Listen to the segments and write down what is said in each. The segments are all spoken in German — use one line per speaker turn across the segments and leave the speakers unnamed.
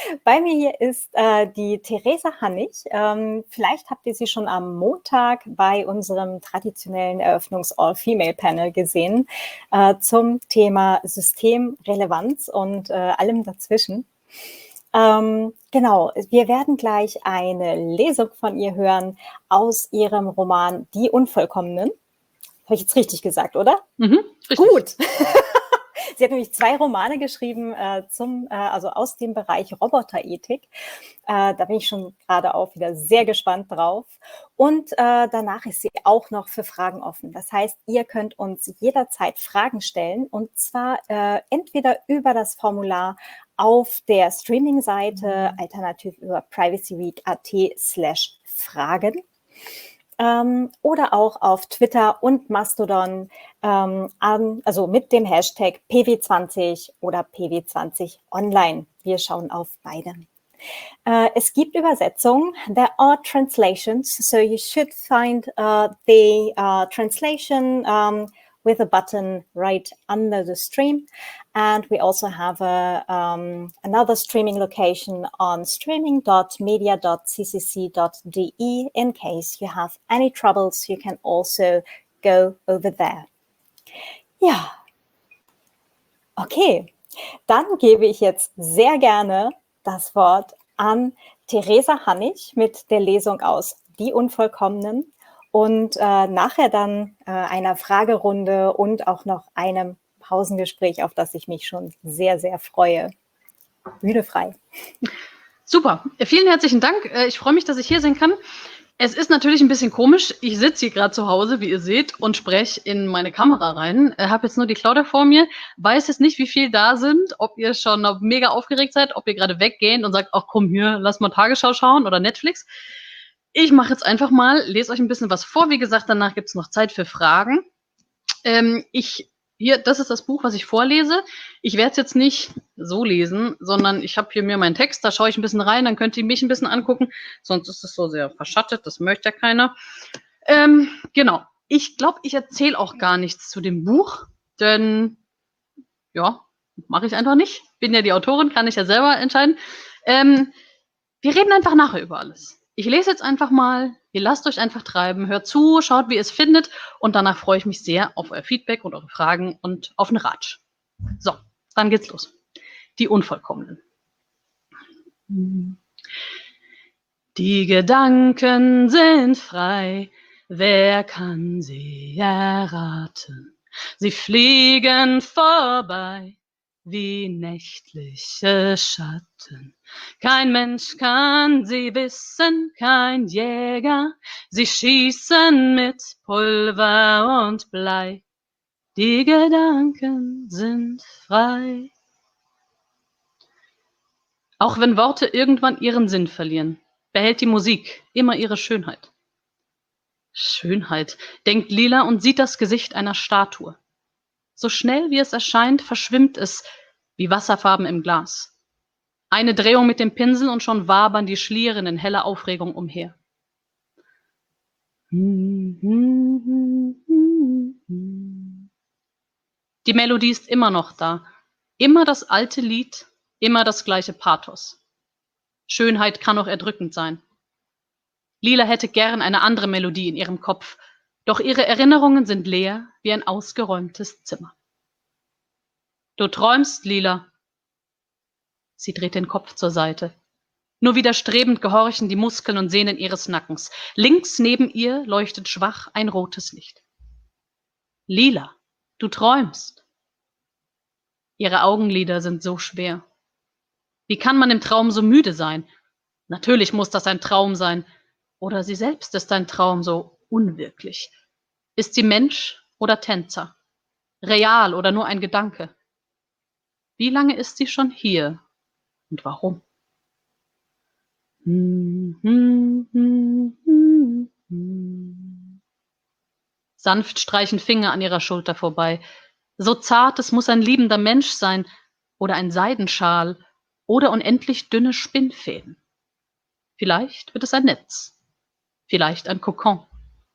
Bei mir hier ist die Theresa Hannig. Vielleicht habt ihr sie schon am Montag bei unserem traditionellen Eröffnungs-All-Female-Panel gesehen zum Thema Systemrelevanz und allem dazwischen. Genau, wir werden gleich eine Lesung von ihr hören aus ihrem Roman Die Unvollkommenen. Habe ich jetzt richtig gesagt, oder?
Richtig.
Gut. Sie hat nämlich 2 Romane geschrieben also aus dem Bereich Roboterethik. Da bin ich schon gerade auch wieder sehr gespannt drauf. Und danach ist sie auch noch für Fragen offen. Das heißt, ihr könnt uns jederzeit Fragen stellen und zwar entweder über das Formular auf der Streaming-Seite, alternativ über privacyweek.at/Fragen. Oder auch auf Twitter und Mastodon, also mit dem Hashtag PW20 oder PW20 online. Wir schauen auf beide. Es gibt Übersetzungen. There are translations, so you should find the translation with a button right under the stream. And we also have another streaming location on streaming.media.ccc.de. In case you have any troubles, you can also go over there. Ja, okay. Dann gebe ich jetzt sehr gerne das Wort an Theresa Hannig mit der Lesung aus Die Unvollkommenen und nachher dann einer Fragerunde und auch noch einem Pausengespräch, auf das ich mich schon sehr, sehr freue. Bühne frei.
Super, vielen herzlichen Dank. Ich freue mich, dass ich hier sein kann. Es ist natürlich ein bisschen komisch. Ich sitze hier gerade zu Hause, wie ihr seht, und spreche in meine Kamera rein. Habe jetzt nur die Claudia vor mir, weiß jetzt nicht, wie viel da sind, ob ihr schon mega aufgeregt seid, ob ihr gerade weggehen und sagt, ach komm, hier, lass mal Tagesschau schauen oder Netflix. Ich mache jetzt einfach mal, lese euch ein bisschen was vor. Wie gesagt, danach gibt es noch Zeit für Fragen. Das ist das Buch, was ich vorlese. Ich werde es jetzt nicht so lesen, sondern ich habe hier mir meinen Text, da schaue ich ein bisschen rein, dann könnt ihr mich ein bisschen angucken. Sonst ist es so sehr verschattet, das möchte ja keiner. Genau. Ich glaube, ich erzähle auch gar nichts zu dem Buch, denn ja, mache ich einfach nicht. Bin ja die Autorin, kann ich ja selber entscheiden. Wir reden einfach nachher über alles. Ich lese jetzt einfach mal, ihr lasst euch einfach treiben, hört zu, schaut, wie ihr es findet und danach freue ich mich sehr auf euer Feedback und eure Fragen und auf einen Ratsch. So, dann geht's los. Die Unvollkommenen. Die Gedanken sind frei, wer kann sie erraten? Sie fliegen vorbei wie nächtliche Schatten. Kein Mensch kann sie wissen, kein Jäger. Sie schießen mit Pulver und Blei. Die Gedanken sind frei. Auch wenn Worte irgendwann ihren Sinn verlieren, behält die Musik immer ihre Schönheit. Schönheit, denkt Lila und sieht das Gesicht einer Statue. So schnell wie es erscheint, verschwimmt es wie Wasserfarben im Glas. Eine Drehung mit dem Pinsel und schon wabern die Schlieren in heller Aufregung umher. Die Melodie ist immer noch da. Immer das alte Lied, immer das gleiche Pathos. Schönheit kann auch erdrückend sein. Lila hätte gern eine andere Melodie in ihrem Kopf, doch ihre Erinnerungen sind leer wie ein ausgeräumtes Zimmer. Du träumst, Lila. Sie dreht den Kopf zur Seite. Nur widerstrebend gehorchen die Muskeln und Sehnen ihres Nackens. Links neben ihr leuchtet schwach ein rotes Licht. Lila, du träumst. Ihre Augenlider sind so schwer. Wie kann man im Traum so müde sein? Natürlich muss das ein Traum sein. Oder sie selbst ist ein Traum, so unwirklich. Ist sie Mensch oder Tänzer? Real oder nur ein Gedanke? Wie lange ist sie schon hier? Und warum? Sanft streichen Finger an ihrer Schulter vorbei. So zart, es muss ein liebender Mensch sein oder ein Seidenschal oder unendlich dünne Spinnfäden. Vielleicht wird es ein Netz, vielleicht ein Kokon.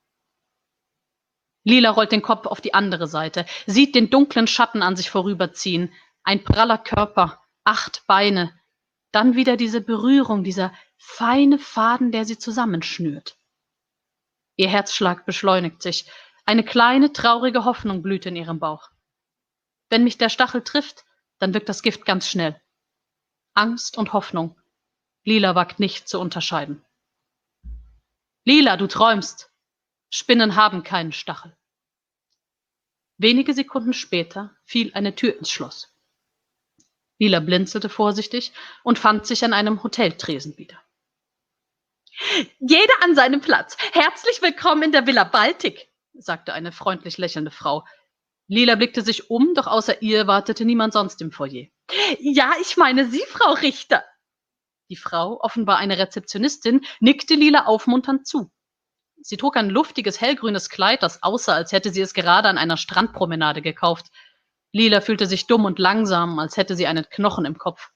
Lila rollt den Kopf auf die andere Seite, sieht den dunklen Schatten an sich vorüberziehen. Ein praller Körper, 8 Beine. Dann wieder diese Berührung, dieser feine Faden, der sie zusammenschnürt. Ihr Herzschlag beschleunigt sich. Eine kleine, traurige Hoffnung blüht in ihrem Bauch. Wenn mich der Stachel trifft, dann wirkt das Gift ganz schnell. Angst und Hoffnung. Lila wagt nicht zu unterscheiden. Lila, du träumst. Spinnen haben keinen Stachel. Wenige Sekunden später fiel eine Tür ins Schloss. Lila blinzelte vorsichtig und fand sich an einem Hoteltresen wieder. Jeder an seinem Platz. Herzlich willkommen in der Villa Baltic, sagte eine freundlich lächelnde Frau. Lila blickte sich um, doch außer ihr wartete niemand sonst im Foyer. Ja, ich meine Sie, Frau Richter. Die Frau, offenbar eine Rezeptionistin, nickte Lila aufmunternd zu. Sie trug ein luftiges, hellgrünes Kleid, das aussah, als hätte sie es gerade an einer Strandpromenade gekauft. Lila fühlte sich dumm und langsam, als hätte sie einen Knochen im Kopf.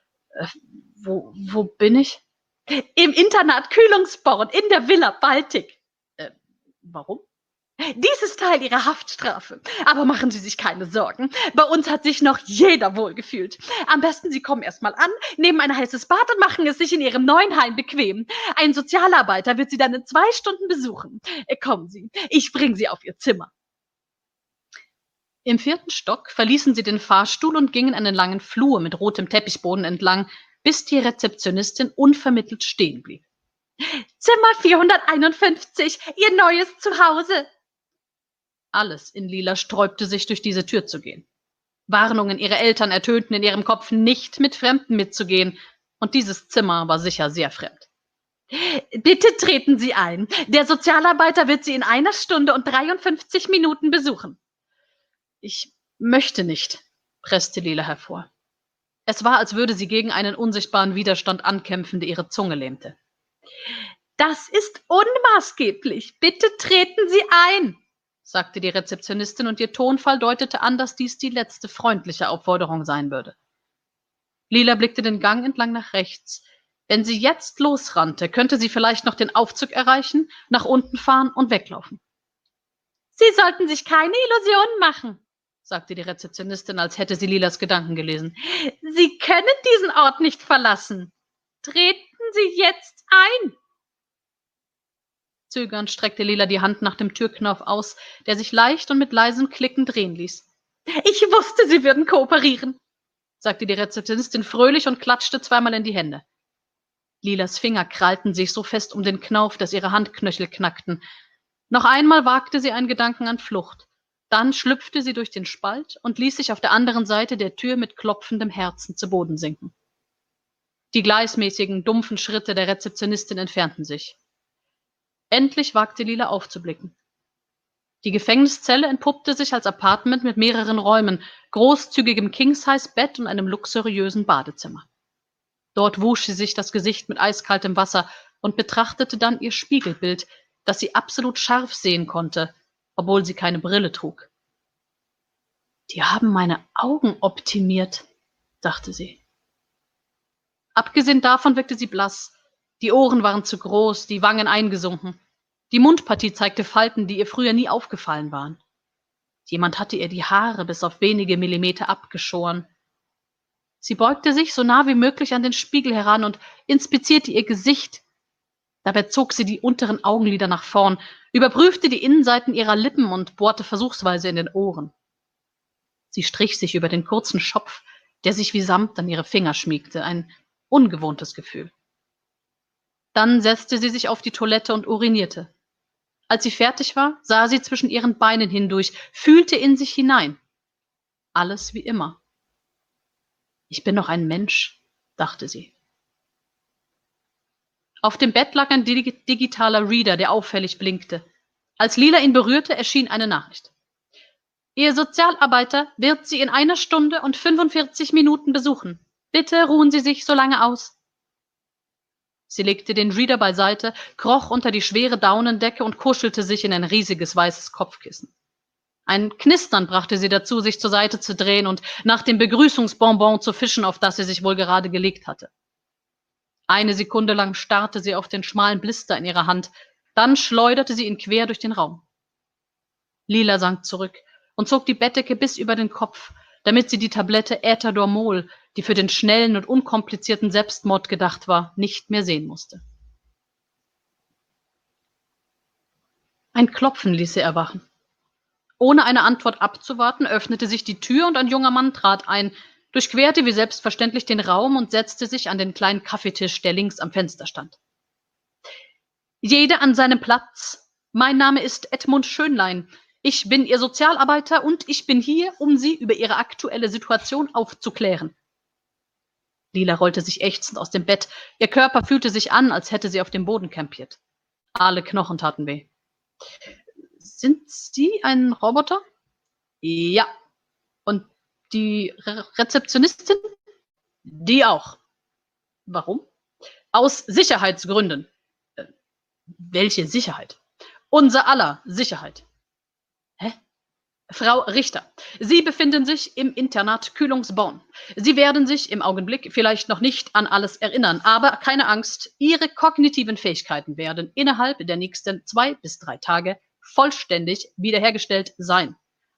Wo bin ich? Im Internat Kühlungsborn in der Villa Baltic. Warum? Dies ist Teil Ihrer Haftstrafe. Aber machen Sie sich keine Sorgen. Bei uns hat sich noch jeder wohlgefühlt. Am besten Sie kommen erst mal an, nehmen ein heißes Bad und machen es sich in Ihrem neuen Heim bequem. Ein Sozialarbeiter wird Sie dann in 2 Stunden besuchen. Kommen Sie, ich bringe Sie auf Ihr Zimmer. Im 4. Stock verließen sie den Fahrstuhl und gingen einen langen Flur mit rotem Teppichboden entlang, bis die Rezeptionistin unvermittelt stehen blieb. Zimmer 451, Ihr neues Zuhause. Alles in Lila sträubte sich, durch diese Tür zu gehen. Warnungen ihrer Eltern ertönten in ihrem Kopf, nicht mit Fremden mitzugehen, und dieses Zimmer war sicher sehr fremd. Bitte treten Sie ein. Der Sozialarbeiter wird Sie in 1 Stunde und 53 Minuten besuchen. Ich möchte nicht, presste Lila hervor. Es war, als würde sie gegen einen unsichtbaren Widerstand ankämpfen, der ihre Zunge lähmte. Das ist unmaßgeblich. Bitte treten Sie ein, sagte die Rezeptionistin, und ihr Tonfall deutete an, dass dies die letzte freundliche Aufforderung sein würde. Lila blickte den Gang entlang nach rechts. Wenn sie jetzt losrannte, könnte sie vielleicht noch den Aufzug erreichen, nach unten fahren und weglaufen. Sie sollten sich keine Illusionen machen, sagte die Rezeptionistin, als hätte sie Lilas Gedanken gelesen. Sie können diesen Ort nicht verlassen. Treten Sie jetzt ein. Zögernd streckte Lila die Hand nach dem Türknauf aus, der sich leicht und mit leisem Klicken drehen ließ. Ich wusste, Sie würden kooperieren, sagte die Rezeptionistin fröhlich und klatschte zweimal in die Hände. Lilas Finger krallten sich so fest um den Knauf, dass ihre Handknöchel knackten. Noch einmal wagte sie einen Gedanken an Flucht. Dann schlüpfte sie durch den Spalt und ließ sich auf der anderen Seite der Tür mit klopfendem Herzen zu Boden sinken. Die gleismäßigen, dumpfen Schritte der Rezeptionistin entfernten sich. Endlich wagte Lila aufzublicken. Die Gefängniszelle entpuppte sich als Appartement mit mehreren Räumen, großzügigem King-Size-Bett und einem luxuriösen Badezimmer. Dort wusch sie sich das Gesicht mit eiskaltem Wasser und betrachtete dann ihr Spiegelbild, das sie absolut scharf sehen konnte, obwohl sie keine Brille trug. Die haben meine Augen optimiert, dachte sie. Abgesehen davon wirkte sie blass. Die Ohren waren zu groß, die Wangen eingesunken. Die Mundpartie zeigte Falten, die ihr früher nie aufgefallen waren. Jemand hatte ihr die Haare bis auf wenige Millimeter abgeschoren. Sie beugte sich so nah wie möglich an den Spiegel heran und inspizierte ihr Gesicht. Dabei zog sie die unteren Augenlider nach vorn, überprüfte die Innenseiten ihrer Lippen und bohrte versuchsweise in den Ohren. Sie strich sich über den kurzen Schopf, der sich wie Samt an ihre Finger schmiegte, ein ungewohntes Gefühl. Dann setzte sie sich auf die Toilette und urinierte. Als sie fertig war, sah sie zwischen ihren Beinen hindurch, fühlte in sich hinein. Alles wie immer. Ich bin noch ein Mensch, dachte sie. Auf dem Bett lag ein digitaler Reader, der auffällig blinkte. Als Lila ihn berührte, erschien eine Nachricht. Ihr Sozialarbeiter wird Sie in 1 Stunde und 45 Minuten besuchen. Bitte ruhen Sie sich so lange aus. Sie legte den Reader beiseite, kroch unter die schwere Daunendecke und kuschelte sich in ein riesiges weißes Kopfkissen. Ein Knistern brachte sie dazu, sich zur Seite zu drehen und nach dem Begrüßungsbonbon zu fischen, auf das sie sich wohl gerade gelegt hatte. 1 Sekunde lang starrte sie auf den schmalen Blister in ihrer Hand, dann schleuderte sie ihn quer durch den Raum. Lila sank zurück und zog die Bettdecke bis über den Kopf, damit sie die Tablette Ätherdormol, die für den schnellen und unkomplizierten Selbstmord gedacht war, nicht mehr sehen musste. Ein Klopfen ließ sie erwachen. Ohne eine Antwort abzuwarten, öffnete sich die Tür und ein junger Mann trat ein, durchquerte wie selbstverständlich den Raum und setzte sich an den kleinen Kaffeetisch, der links am Fenster stand. Jede an seinem Platz. Mein Name ist Edmund Schönlein. Ich bin Ihr Sozialarbeiter und ich bin hier, um Sie über Ihre aktuelle Situation aufzuklären. Lila rollte sich ächzend aus dem Bett. Ihr Körper fühlte sich an, als hätte sie auf dem Boden campiert. Alle Knochen taten weh. Sind Sie ein Roboter? Ja. Und die Rezeptionistin? Die auch. Warum? Aus Sicherheitsgründen. Welche Sicherheit? Unser aller Sicherheit. Hä? Frau Richter, Sie befinden sich im Internat Kühlungsborn. Sie werden sich im Augenblick vielleicht noch nicht an alles erinnern, aber keine Angst, Ihre kognitiven Fähigkeiten werden innerhalb der nächsten 2 bis 3 Tage vollständig wiederhergestellt sein.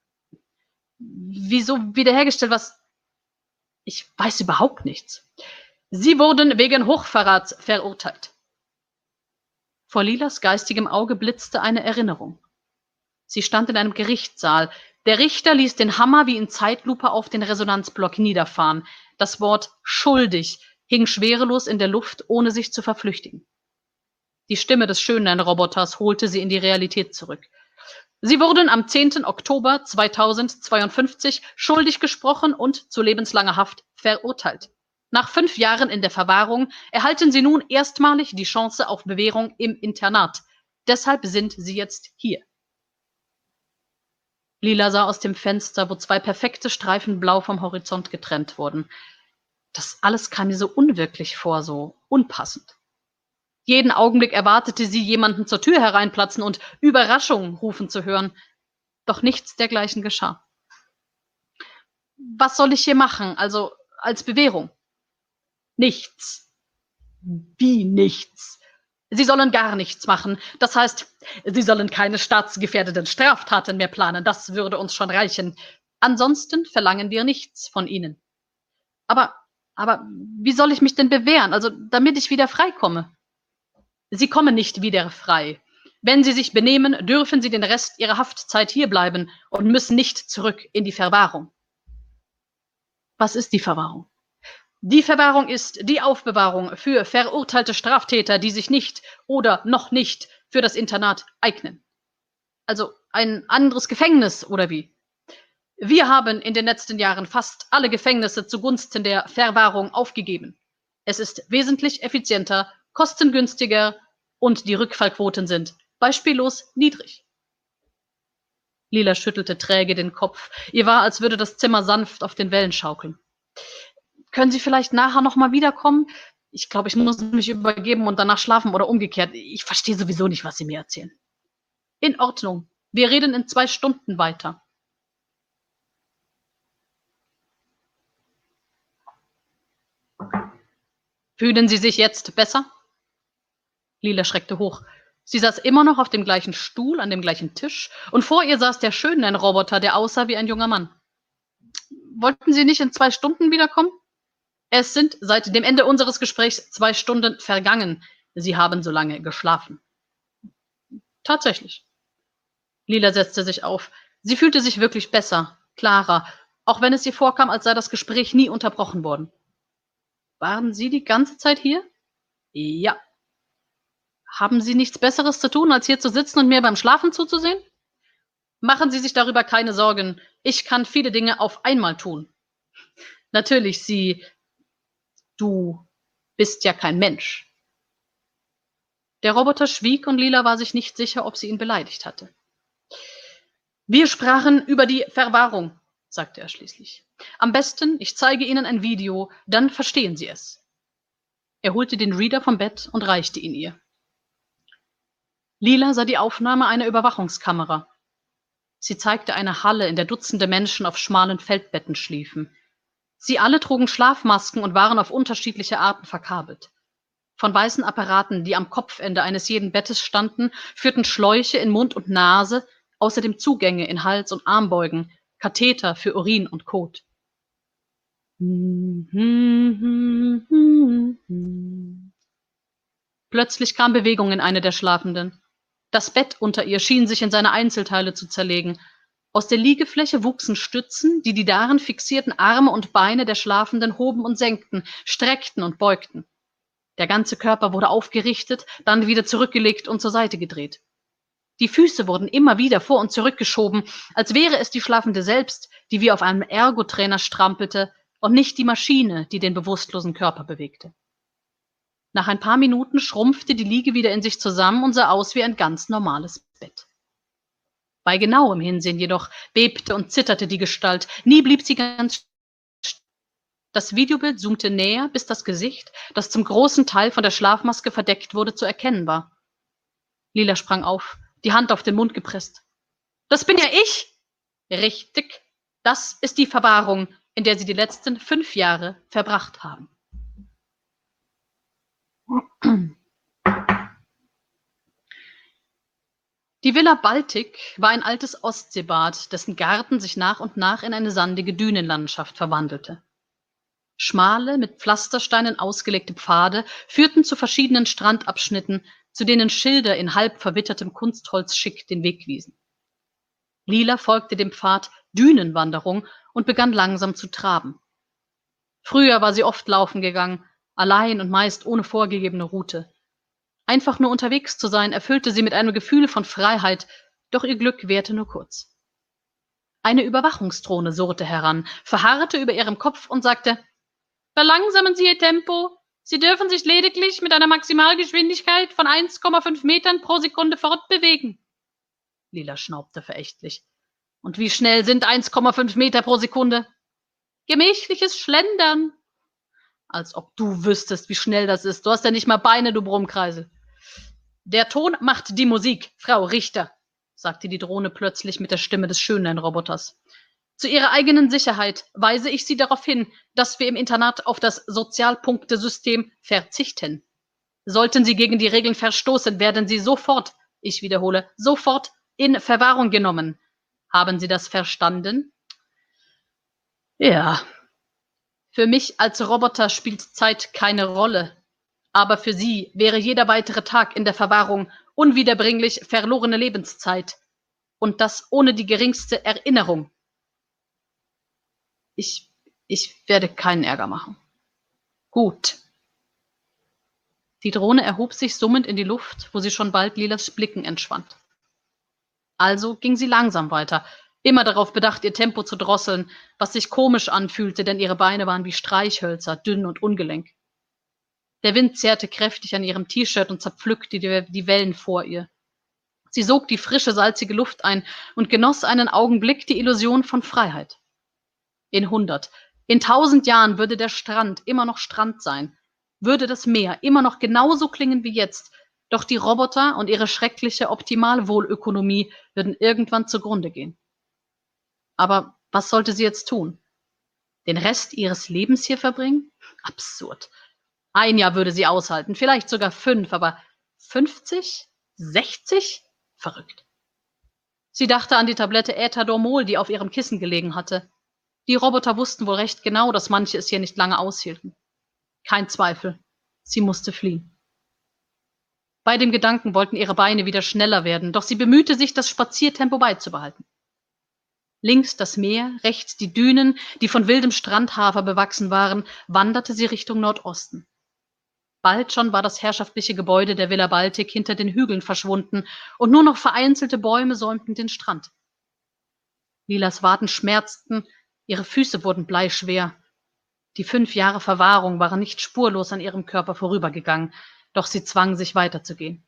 Wieso wiederhergestellt? Was? Ich weiß überhaupt nichts. Sie wurden wegen Hochverrats verurteilt. Vor Lilas geistigem Auge blitzte eine Erinnerung. Sie stand in einem Gerichtssaal. Der Richter ließ den Hammer wie in Zeitlupe auf den Resonanzblock niederfahren. Das Wort schuldig hing schwerelos in der Luft, ohne sich zu verflüchtigen. Die Stimme des Schönlein-Roboters holte sie in die Realität zurück. Sie wurden am 10. Oktober 2052 schuldig gesprochen und zu lebenslanger Haft verurteilt. Nach 5 Jahren in der Verwahrung erhalten Sie nun erstmalig die Chance auf Bewährung im Internat. Deshalb sind Sie jetzt hier. Lila sah aus dem Fenster, wo 2 perfekte Streifen blau vom Horizont getrennt wurden. Das alles kam ihr so unwirklich vor, so unpassend. Jeden Augenblick erwartete sie, jemanden zur Tür hereinplatzen und Überraschung rufen zu hören. Doch nichts dergleichen geschah. Was soll ich hier machen, also als Bewährung? Nichts. Wie nichts? Sie sollen gar nichts machen. Das heißt, Sie sollen keine staatsgefährdenden Straftaten mehr planen. Das würde uns schon reichen. Ansonsten verlangen wir nichts von Ihnen. Aber wie soll ich mich denn bewähren, also damit ich wieder freikomme? Sie kommen nicht wieder frei. Wenn Sie sich benehmen, dürfen Sie den Rest Ihrer Haftzeit hierbleiben und müssen nicht zurück in die Verwahrung. Was ist die Verwahrung? Die Verwahrung ist die Aufbewahrung für verurteilte Straftäter, die sich nicht oder noch nicht für das Internat eignen. Also ein anderes Gefängnis oder wie? Wir haben in den letzten Jahren fast alle Gefängnisse zugunsten der Verwahrung aufgegeben. Es ist wesentlich effizienter, kostengünstiger und die Rückfallquoten sind beispiellos niedrig. Lila schüttelte träge den Kopf. Ihr war, als würde das Zimmer sanft auf den Wellen schaukeln. Können Sie vielleicht nachher nochmal wiederkommen? Ich glaube, ich muss mich übergeben und danach schlafen oder umgekehrt. Ich verstehe sowieso nicht, was Sie mir erzählen. In Ordnung. Wir reden in 2 Stunden weiter. Fühlen Sie sich jetzt besser? Lila schreckte hoch. Sie saß immer noch auf dem gleichen Stuhl, an dem gleichen Tisch, und vor ihr saß der Schönlein-Roboter, der aussah wie ein junger Mann. Wollten Sie nicht in 2 Stunden wiederkommen? Es sind seit dem Ende unseres Gesprächs 2 Stunden vergangen. Sie haben so lange geschlafen. Tatsächlich. Lila setzte sich auf. Sie fühlte sich wirklich besser, klarer, auch wenn es ihr vorkam, als sei das Gespräch nie unterbrochen worden. Waren Sie die ganze Zeit hier? Ja. Haben Sie nichts Besseres zu tun, als hier zu sitzen und mir beim Schlafen zuzusehen? Machen Sie sich darüber keine Sorgen. Ich kann viele Dinge auf einmal tun. Natürlich, Du bist ja kein Mensch. Der Roboter schwieg und Lila war sich nicht sicher, ob sie ihn beleidigt hatte. Wir sprachen über die Verwahrung, sagte er schließlich. Am besten, ich zeige Ihnen ein Video, dann verstehen Sie es. Er holte den Reader vom Bett und reichte ihn ihr. Lila sah die Aufnahme einer Überwachungskamera. Sie zeigte eine Halle, in der Dutzende Menschen auf schmalen Feldbetten schliefen. Sie alle trugen Schlafmasken und waren auf unterschiedliche Arten verkabelt. Von weißen Apparaten, die am Kopfende eines jeden Bettes standen, führten Schläuche in Mund und Nase, außerdem Zugänge in Hals- und Armbeugen, Katheter für Urin und Kot. Plötzlich kam Bewegung in eine der Schlafenden. Das Bett unter ihr schien sich in seine Einzelteile zu zerlegen. Aus der Liegefläche wuchsen Stützen, die die darin fixierten Arme und Beine der Schlafenden hoben und senkten, streckten und beugten. Der ganze Körper wurde aufgerichtet, dann wieder zurückgelegt und zur Seite gedreht. Die Füße wurden immer wieder vor und zurückgeschoben, als wäre es die Schlafende selbst, die wie auf einem Ergotrainer strampelte und nicht die Maschine, die den bewusstlosen Körper bewegte. Nach ein paar Minuten schrumpfte die Liege wieder in sich zusammen und sah aus wie ein ganz normales Bett. Bei genauem Hinsehen jedoch bebte und zitterte die Gestalt. Nie blieb sie ganz still. Das Videobild zoomte näher, bis das Gesicht, das zum großen Teil von der Schlafmaske verdeckt wurde, zu erkennen war. Lila sprang auf, die Hand auf den Mund gepresst. »Das bin ja ich!« »Richtig. Das ist die Verwahrung, in der Sie die letzten 5 Jahre verbracht haben.« Die Villa Baltic war ein altes Ostseebad, dessen Garten sich nach und nach in eine sandige Dünenlandschaft verwandelte. Schmale, mit Pflastersteinen ausgelegte Pfade führten zu verschiedenen Strandabschnitten, zu denen Schilder in halb verwittertem Kunstholzschick den Weg wiesen. Lila folgte dem Pfad Dünenwanderung und begann langsam zu traben. Früher war sie oft laufen gegangen, allein und meist ohne vorgegebene Route. Einfach nur unterwegs zu sein, erfüllte sie mit einem Gefühl von Freiheit, doch ihr Glück währte nur kurz. Eine Überwachungsdrohne surrte heran, verharrte über ihrem Kopf und sagte: »Verlangsamen Sie Ihr Tempo. Sie dürfen sich lediglich mit einer Maximalgeschwindigkeit von 1,5 Metern pro Sekunde fortbewegen.« Lila schnaubte verächtlich. »Und wie schnell sind 1,5 Meter pro Sekunde?« »Gemächliches Schlendern.« »Als ob du wüsstest, wie schnell das ist. Du hast ja nicht mal Beine, du Brummkreisel.« »Der Ton macht die Musik, Frau Richter«, sagte die Drohne plötzlich mit der Stimme des Schönlein-Roboters. »Zu Ihrer eigenen Sicherheit weise ich Sie darauf hin, dass wir im Internat auf das Sozialpunktesystem verzichten. Sollten Sie gegen die Regeln verstoßen, werden Sie sofort, ich wiederhole, sofort in Verwahrung genommen. Haben Sie das verstanden?« »Ja. Für mich als Roboter spielt Zeit keine Rolle. Aber für Sie wäre jeder weitere Tag in der Verwahrung unwiederbringlich verlorene Lebenszeit. Und das ohne die geringste Erinnerung.« Ich werde keinen Ärger machen.« »Gut.« Die Drohne erhob sich summend in die Luft, wo sie schon bald Lilas Blicken entschwand. Also ging sie langsam weiter, immer darauf bedacht, ihr Tempo zu drosseln, was sich komisch anfühlte, denn ihre Beine waren wie Streichhölzer, dünn und ungelenk. Der Wind zerrte kräftig an ihrem T-Shirt und zerpflückte die Wellen vor ihr. Sie sog die frische, salzige Luft ein und genoss einen Augenblick die Illusion von Freiheit. In 100, in 1000 Jahren würde der Strand immer noch Strand sein, würde das Meer immer noch genauso klingen wie jetzt, doch die Roboter und ihre schreckliche Optimalwohlökonomie würden irgendwann zugrunde gehen. Aber was sollte sie jetzt tun? Den Rest ihres Lebens hier verbringen? Absurd. 1 Jahr würde sie aushalten, vielleicht sogar 5, aber 50? 60? Verrückt. Sie dachte an die Tablette Äther-Dormol, die auf ihrem Kissen gelegen hatte. Die Roboter wussten wohl recht genau, dass manche es hier nicht lange aushielten. Kein Zweifel, sie musste fliehen. Bei dem Gedanken wollten ihre Beine wieder schneller werden, doch sie bemühte sich, das Spaziertempo beizubehalten. Links das Meer, rechts die Dünen, die von wildem Strandhafer bewachsen waren, wanderte sie Richtung Nordosten. Bald schon war das herrschaftliche Gebäude der Villa Baltic hinter den Hügeln verschwunden und nur noch vereinzelte Bäume säumten den Strand. Lilas Waden schmerzten, ihre Füße wurden bleischwer. Die 5 Jahre Verwahrung waren nicht spurlos an ihrem Körper vorübergegangen, doch sie zwang sich weiterzugehen.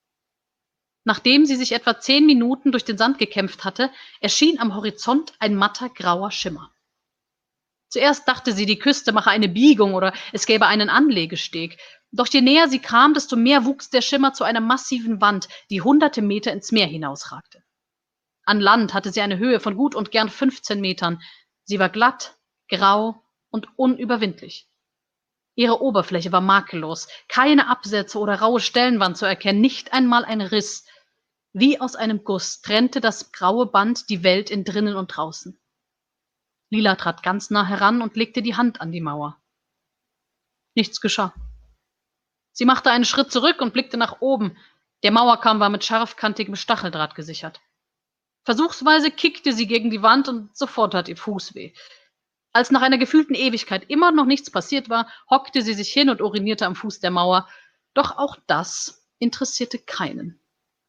Nachdem sie sich etwa 10 Minuten durch den Sand gekämpft hatte, erschien am Horizont ein matter grauer Schimmer. Zuerst dachte sie, die Küste mache eine Biegung oder es gäbe einen Anlegesteg. Doch je näher sie kam, desto mehr wuchs der Schimmer zu einer massiven Wand, die hunderte Meter ins Meer hinausragte. An Land hatte sie eine Höhe von gut und gern 15 Metern. Sie war glatt, grau und unüberwindlich. Ihre Oberfläche war makellos, keine Absätze oder raue Stellen waren zu erkennen, nicht einmal ein Riss. Wie aus einem Guss trennte das graue Band die Welt in drinnen und draußen. Lila trat ganz nah heran und legte die Hand an die Mauer. Nichts geschah. Sie machte einen Schritt zurück und blickte nach oben. Der Mauerkamm war mit scharfkantigem Stacheldraht gesichert. Versuchsweise kickte sie gegen die Wand und sofort tat ihr Fuß weh. Als nach einer gefühlten Ewigkeit immer noch nichts passiert war, hockte sie sich hin und urinierte am Fuß der Mauer. Doch auch das interessierte keinen.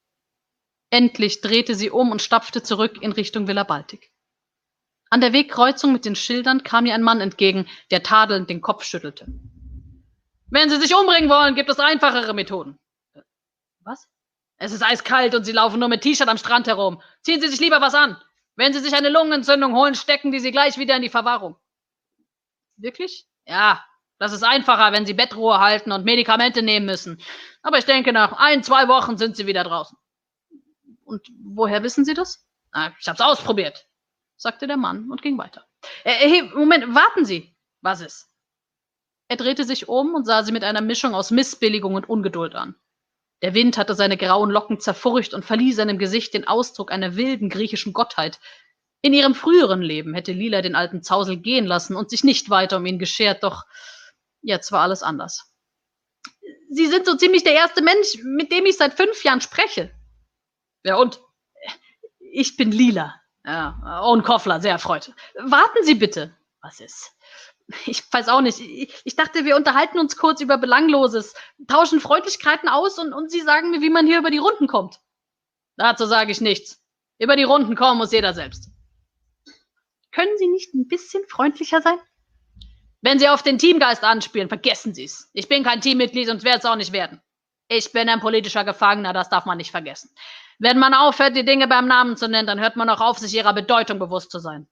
Endlich drehte sie um und stapfte zurück in Richtung Villa Baltic. An der Wegkreuzung mit den Schildern kam ihr ein Mann entgegen, der tadelnd den Kopf schüttelte. Wenn Sie sich umbringen wollen, gibt es einfachere Methoden. Was? Es ist eiskalt und Sie laufen nur mit T-Shirt am Strand herum. Ziehen Sie sich lieber was an. Wenn Sie sich eine Lungenentzündung holen, stecken die Sie gleich wieder in die Verwahrung. Wirklich? Ja, das ist einfacher, wenn Sie Bettruhe halten und Medikamente nehmen müssen. Aber ich denke, nach 1-2 Wochen sind Sie wieder draußen. Und woher wissen Sie das? Ich hab's ausprobiert, sagte der Mann und ging weiter. Hey, Moment, warten Sie. Was ist? Er drehte sich um und sah sie mit einer Mischung aus Missbilligung und Ungeduld an. Der Wind hatte seine grauen Locken zerfurcht und verlieh seinem Gesicht den Ausdruck einer wilden griechischen Gottheit. In ihrem früheren Leben hätte Lila den alten Zausel gehen lassen und sich nicht weiter um ihn geschert, doch jetzt war alles anders. Sie sind so ziemlich der erste Mensch, mit dem ich seit 5 Jahren spreche. Ja und? Ich bin Lila. Ja, und Koffler, sehr erfreut. Warten Sie bitte. Was ist? Ich weiß auch nicht. Ich dachte, wir unterhalten uns kurz über Belangloses, tauschen Freundlichkeiten aus und Sie sagen mir, wie man hier über die Runden kommt. Dazu sage ich nichts. Über die Runden kommen muss jeder selbst. Können Sie nicht ein bisschen freundlicher sein? Wenn Sie auf den Teamgeist anspielen, vergessen Sie es. Ich bin kein Teammitglied und werde es auch nicht werden. Ich bin ein politischer Gefangener, das darf man nicht vergessen. Wenn man aufhört, die Dinge beim Namen zu nennen, dann hört man auch auf, sich ihrer Bedeutung bewusst zu sein.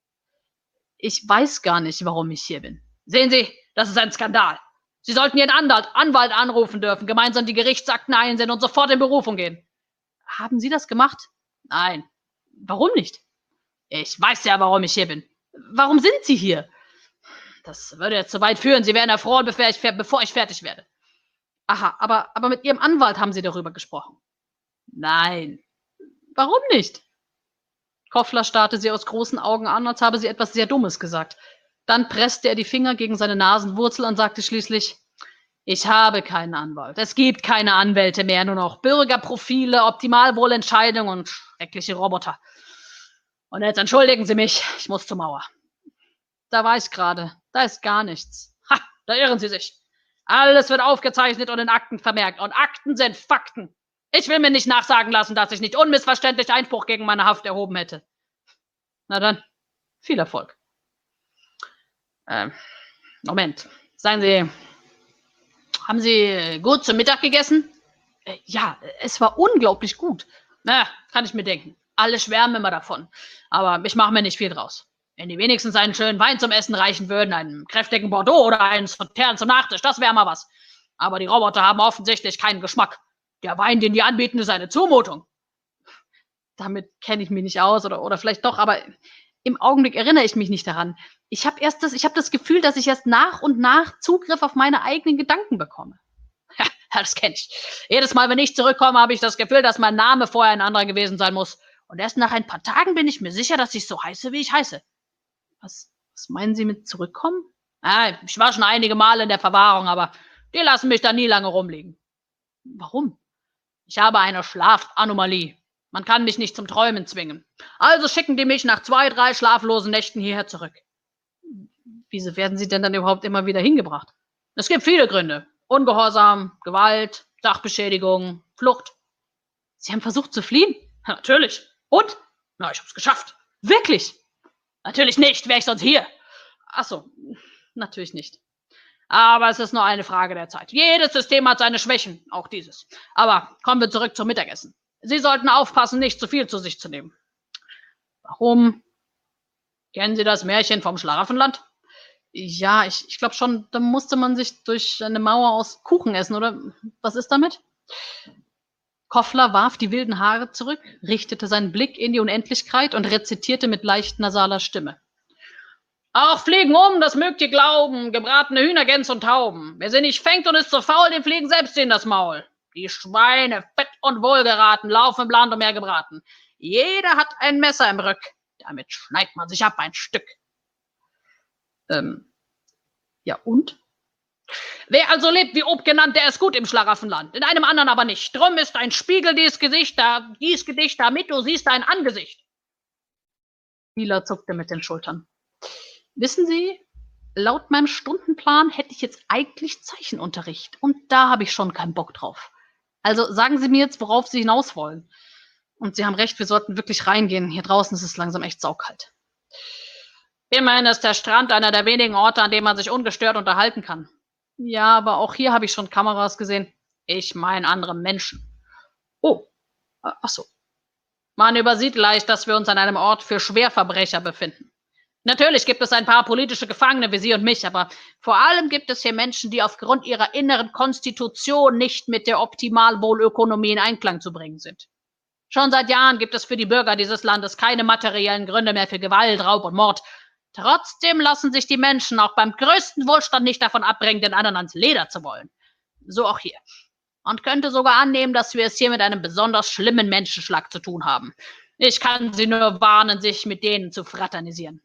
Ich weiß gar nicht, warum ich hier bin. Sehen Sie, das ist ein Skandal. Sie sollten Ihren Anwalt anrufen dürfen, gemeinsam die Gerichtsakten einsehen und sofort in Berufung gehen. Haben Sie das gemacht? Nein. Warum nicht? Ich weiß ja, warum ich hier bin. Warum sind Sie hier? Das würde jetzt zu weit führen. Sie werden erfroren, bevor ich fertig werde. Aha, aber mit Ihrem Anwalt haben Sie darüber gesprochen. Nein. Warum nicht? Koffler starrte sie aus großen Augen an, als habe sie etwas sehr Dummes gesagt. Dann presste er die Finger gegen seine Nasenwurzel und sagte schließlich, ich habe keinen Anwalt. Es gibt keine Anwälte mehr, nur noch Bürgerprofile, Optimalwohlentscheidungen und schreckliche Roboter. Und jetzt entschuldigen Sie mich, ich muss zur Mauer. Da war ich gerade. Da ist gar nichts. Ha, da irren Sie sich. Alles wird aufgezeichnet und in Akten vermerkt. Und Akten sind Fakten. Ich will mir nicht nachsagen lassen, dass ich nicht unmissverständlich Einspruch gegen meine Haft erhoben hätte. Na dann, viel Erfolg. Moment. Sagen Sie, haben Sie gut zu Mittag gegessen? Ja, es war unglaublich gut. Na, kann ich mir denken. Alle schwärmen immer davon. Aber ich mache mir nicht viel draus. Wenn die wenigstens einen schönen Wein zum Essen reichen würden, einen kräftigen Bordeaux oder einen Sautern zum Nachtisch, das wäre mal was. Aber die Roboter haben offensichtlich keinen Geschmack. Der Wein, den die anbieten, ist eine Zumutung. Damit kenne ich mich nicht aus oder vielleicht doch, aber im Augenblick erinnere ich mich nicht daran. Ich habe das Gefühl, dass ich erst nach und nach Zugriff auf meine eigenen Gedanken bekomme. Ja, das kenne ich. Jedes Mal, wenn ich zurückkomme, habe ich das Gefühl, dass mein Name vorher ein anderer gewesen sein muss. Und erst nach ein paar Tagen bin ich mir sicher, dass ich so heiße, wie ich heiße. Was meinen Sie mit zurückkommen? Ich war schon einige Male in der Verwahrung, aber die lassen mich da nie lange rumliegen. Warum? Ich habe eine Schlafanomalie. Man kann mich nicht zum Träumen zwingen. Also schicken die mich nach 2, 3 schlaflosen Nächten hierher zurück. Wieso werden Sie denn dann überhaupt immer wieder hingebracht? Es gibt viele Gründe. Ungehorsam, Gewalt, Sachbeschädigung, Flucht. Sie haben versucht zu fliehen? Ja, natürlich. Und? Na, ich hab's geschafft. Wirklich? Natürlich nicht, wäre ich sonst hier. Ach so, natürlich nicht. Aber es ist nur eine Frage der Zeit. Jedes System hat seine Schwächen, auch dieses. Aber kommen wir zurück zum Mittagessen. Sie sollten aufpassen, nicht zu viel zu sich zu nehmen. Warum? Kennen Sie das Märchen vom Schlaraffenland? Ja, ich glaube schon, da musste man sich durch eine Mauer aus Kuchen essen, oder? Was ist damit? Koffler warf die wilden Haare zurück, richtete seinen Blick in die Unendlichkeit und rezitierte mit leicht nasaler Stimme. Auch fliegen das mögt ihr glauben, gebratene Hühner, Gänse und Tauben. Wer sie nicht fängt und ist zu faul, den fliegen selbst in das Maul. Die Schweine, fett und wohlgeraten, laufen im Land umher gebraten. Jeder hat ein Messer im Rück, damit schneidet man sich ab ein Stück. Ja und? Wer also lebt wie ob genannt, der ist gut im Schlaraffenland, in einem anderen aber nicht. Drum ist ein Spiegel dies Gedicht, damit du siehst dein Angesicht. Lila zuckte mit den Schultern. Wissen Sie, laut meinem Stundenplan hätte ich jetzt eigentlich Zeichenunterricht und da habe ich schon keinen Bock drauf. Also sagen Sie mir jetzt, worauf Sie hinaus wollen. Und Sie haben recht, wir sollten wirklich reingehen. Hier draußen ist es langsam echt saukalt. Immerhin ist der Strand einer der wenigen Orte, an denen man sich ungestört unterhalten kann. Ja, aber auch hier habe ich schon Kameras gesehen. Ich meine andere Menschen. Oh, ach so. Man übersieht leicht, dass wir uns an einem Ort für Schwerverbrecher befinden. Natürlich gibt es ein paar politische Gefangene wie Sie und mich, aber vor allem gibt es hier Menschen, die aufgrund ihrer inneren Konstitution nicht mit der Optimalwohlökonomie in Einklang zu bringen sind. Schon seit Jahren gibt es für die Bürger dieses Landes keine materiellen Gründe mehr für Gewalt, Raub und Mord. Trotzdem lassen sich die Menschen auch beim größten Wohlstand nicht davon abbringen, den anderen ans Leder zu wollen. So auch hier. Und könnte sogar annehmen, dass wir es hier mit einem besonders schlimmen Menschenschlag zu tun haben. Ich kann Sie nur warnen, sich mit denen zu fraternisieren.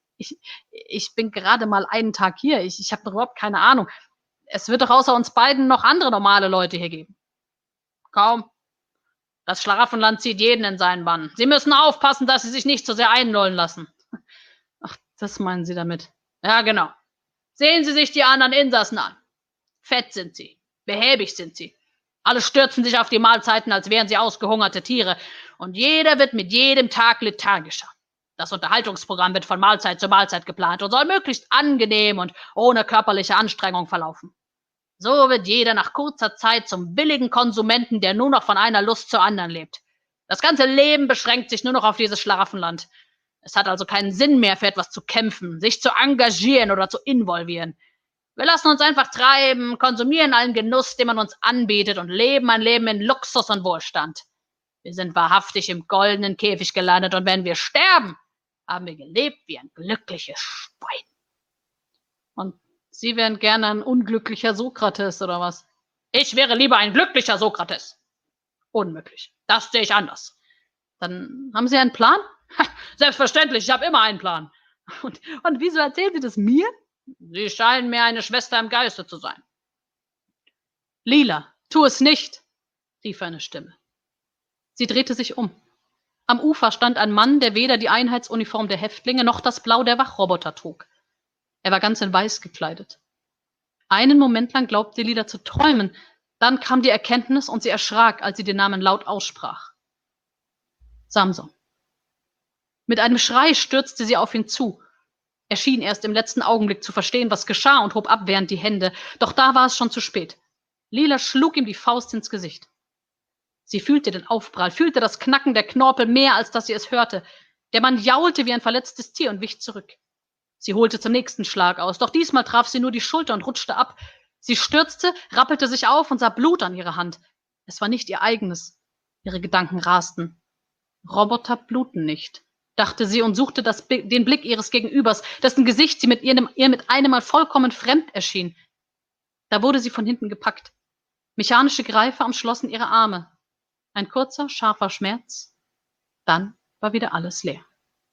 Ich bin gerade mal einen Tag hier. Ich habe überhaupt keine Ahnung. Es wird doch außer uns beiden noch andere normale Leute hier geben. Kaum. Das Schlaraffenland zieht jeden in seinen Bann. Sie müssen aufpassen, dass Sie sich nicht zu sehr einlullen lassen. Ach, das meinen Sie damit? Ja, genau. Sehen Sie sich die anderen Insassen an. Fett sind sie. Behäbig sind sie. Alle stürzen sich auf die Mahlzeiten, als wären sie ausgehungerte Tiere. Und jeder wird mit jedem Tag lethargischer. Das Unterhaltungsprogramm wird von Mahlzeit zu Mahlzeit geplant und soll möglichst angenehm und ohne körperliche Anstrengung verlaufen. So wird jeder nach kurzer Zeit zum billigen Konsumenten, der nur noch von einer Lust zur anderen lebt. Das ganze Leben beschränkt sich nur noch auf dieses Schlaraffenland. Es hat also keinen Sinn mehr, für etwas zu kämpfen, sich zu engagieren oder zu involvieren. Wir lassen uns einfach treiben, konsumieren allen Genuss, den man uns anbietet und leben ein Leben in Luxus und Wohlstand. Wir sind wahrhaftig im goldenen Käfig gelandet und wenn wir sterben, haben wir gelebt wie ein glückliches Schwein. Und Sie wären gerne ein unglücklicher Sokrates, oder was? Ich wäre lieber ein glücklicher Sokrates. Unmöglich. Das sehe ich anders. Dann haben Sie einen Plan? Selbstverständlich, ich habe immer einen Plan. Und wieso erzählen Sie das mir? Sie scheinen mir eine Schwester im Geiste zu sein. Lila, tu es nicht, rief eine Stimme. Sie drehte sich um. Am Ufer stand ein Mann, der weder die Einheitsuniform der Häftlinge noch das Blau der Wachroboter trug. Er war ganz in Weiß gekleidet. Einen Moment lang glaubte Lila zu träumen, dann kam die Erkenntnis und sie erschrak, als sie den Namen laut aussprach. Samson. Mit einem Schrei stürzte sie auf ihn zu. Er schien erst im letzten Augenblick zu verstehen, was geschah, und hob abwehrend die Hände. Doch da war es schon zu spät. Lila schlug ihm die Faust ins Gesicht. Sie fühlte den Aufprall, fühlte das Knacken der Knorpel mehr, als dass sie es hörte. Der Mann jaulte wie ein verletztes Tier und wich zurück. Sie holte zum nächsten Schlag aus, doch diesmal traf sie nur die Schulter und rutschte ab. Sie stürzte, rappelte sich auf und sah Blut an ihrer Hand. Es war nicht ihr eigenes. Ihre Gedanken rasten. Roboter bluten nicht, dachte sie und suchte den Blick ihres Gegenübers, dessen Gesicht ihr mit einem Mal vollkommen fremd erschien. Da wurde sie von hinten gepackt. Mechanische Greifer umschlossen ihre Arme. Ein kurzer, scharfer Schmerz. Dann war wieder alles leer.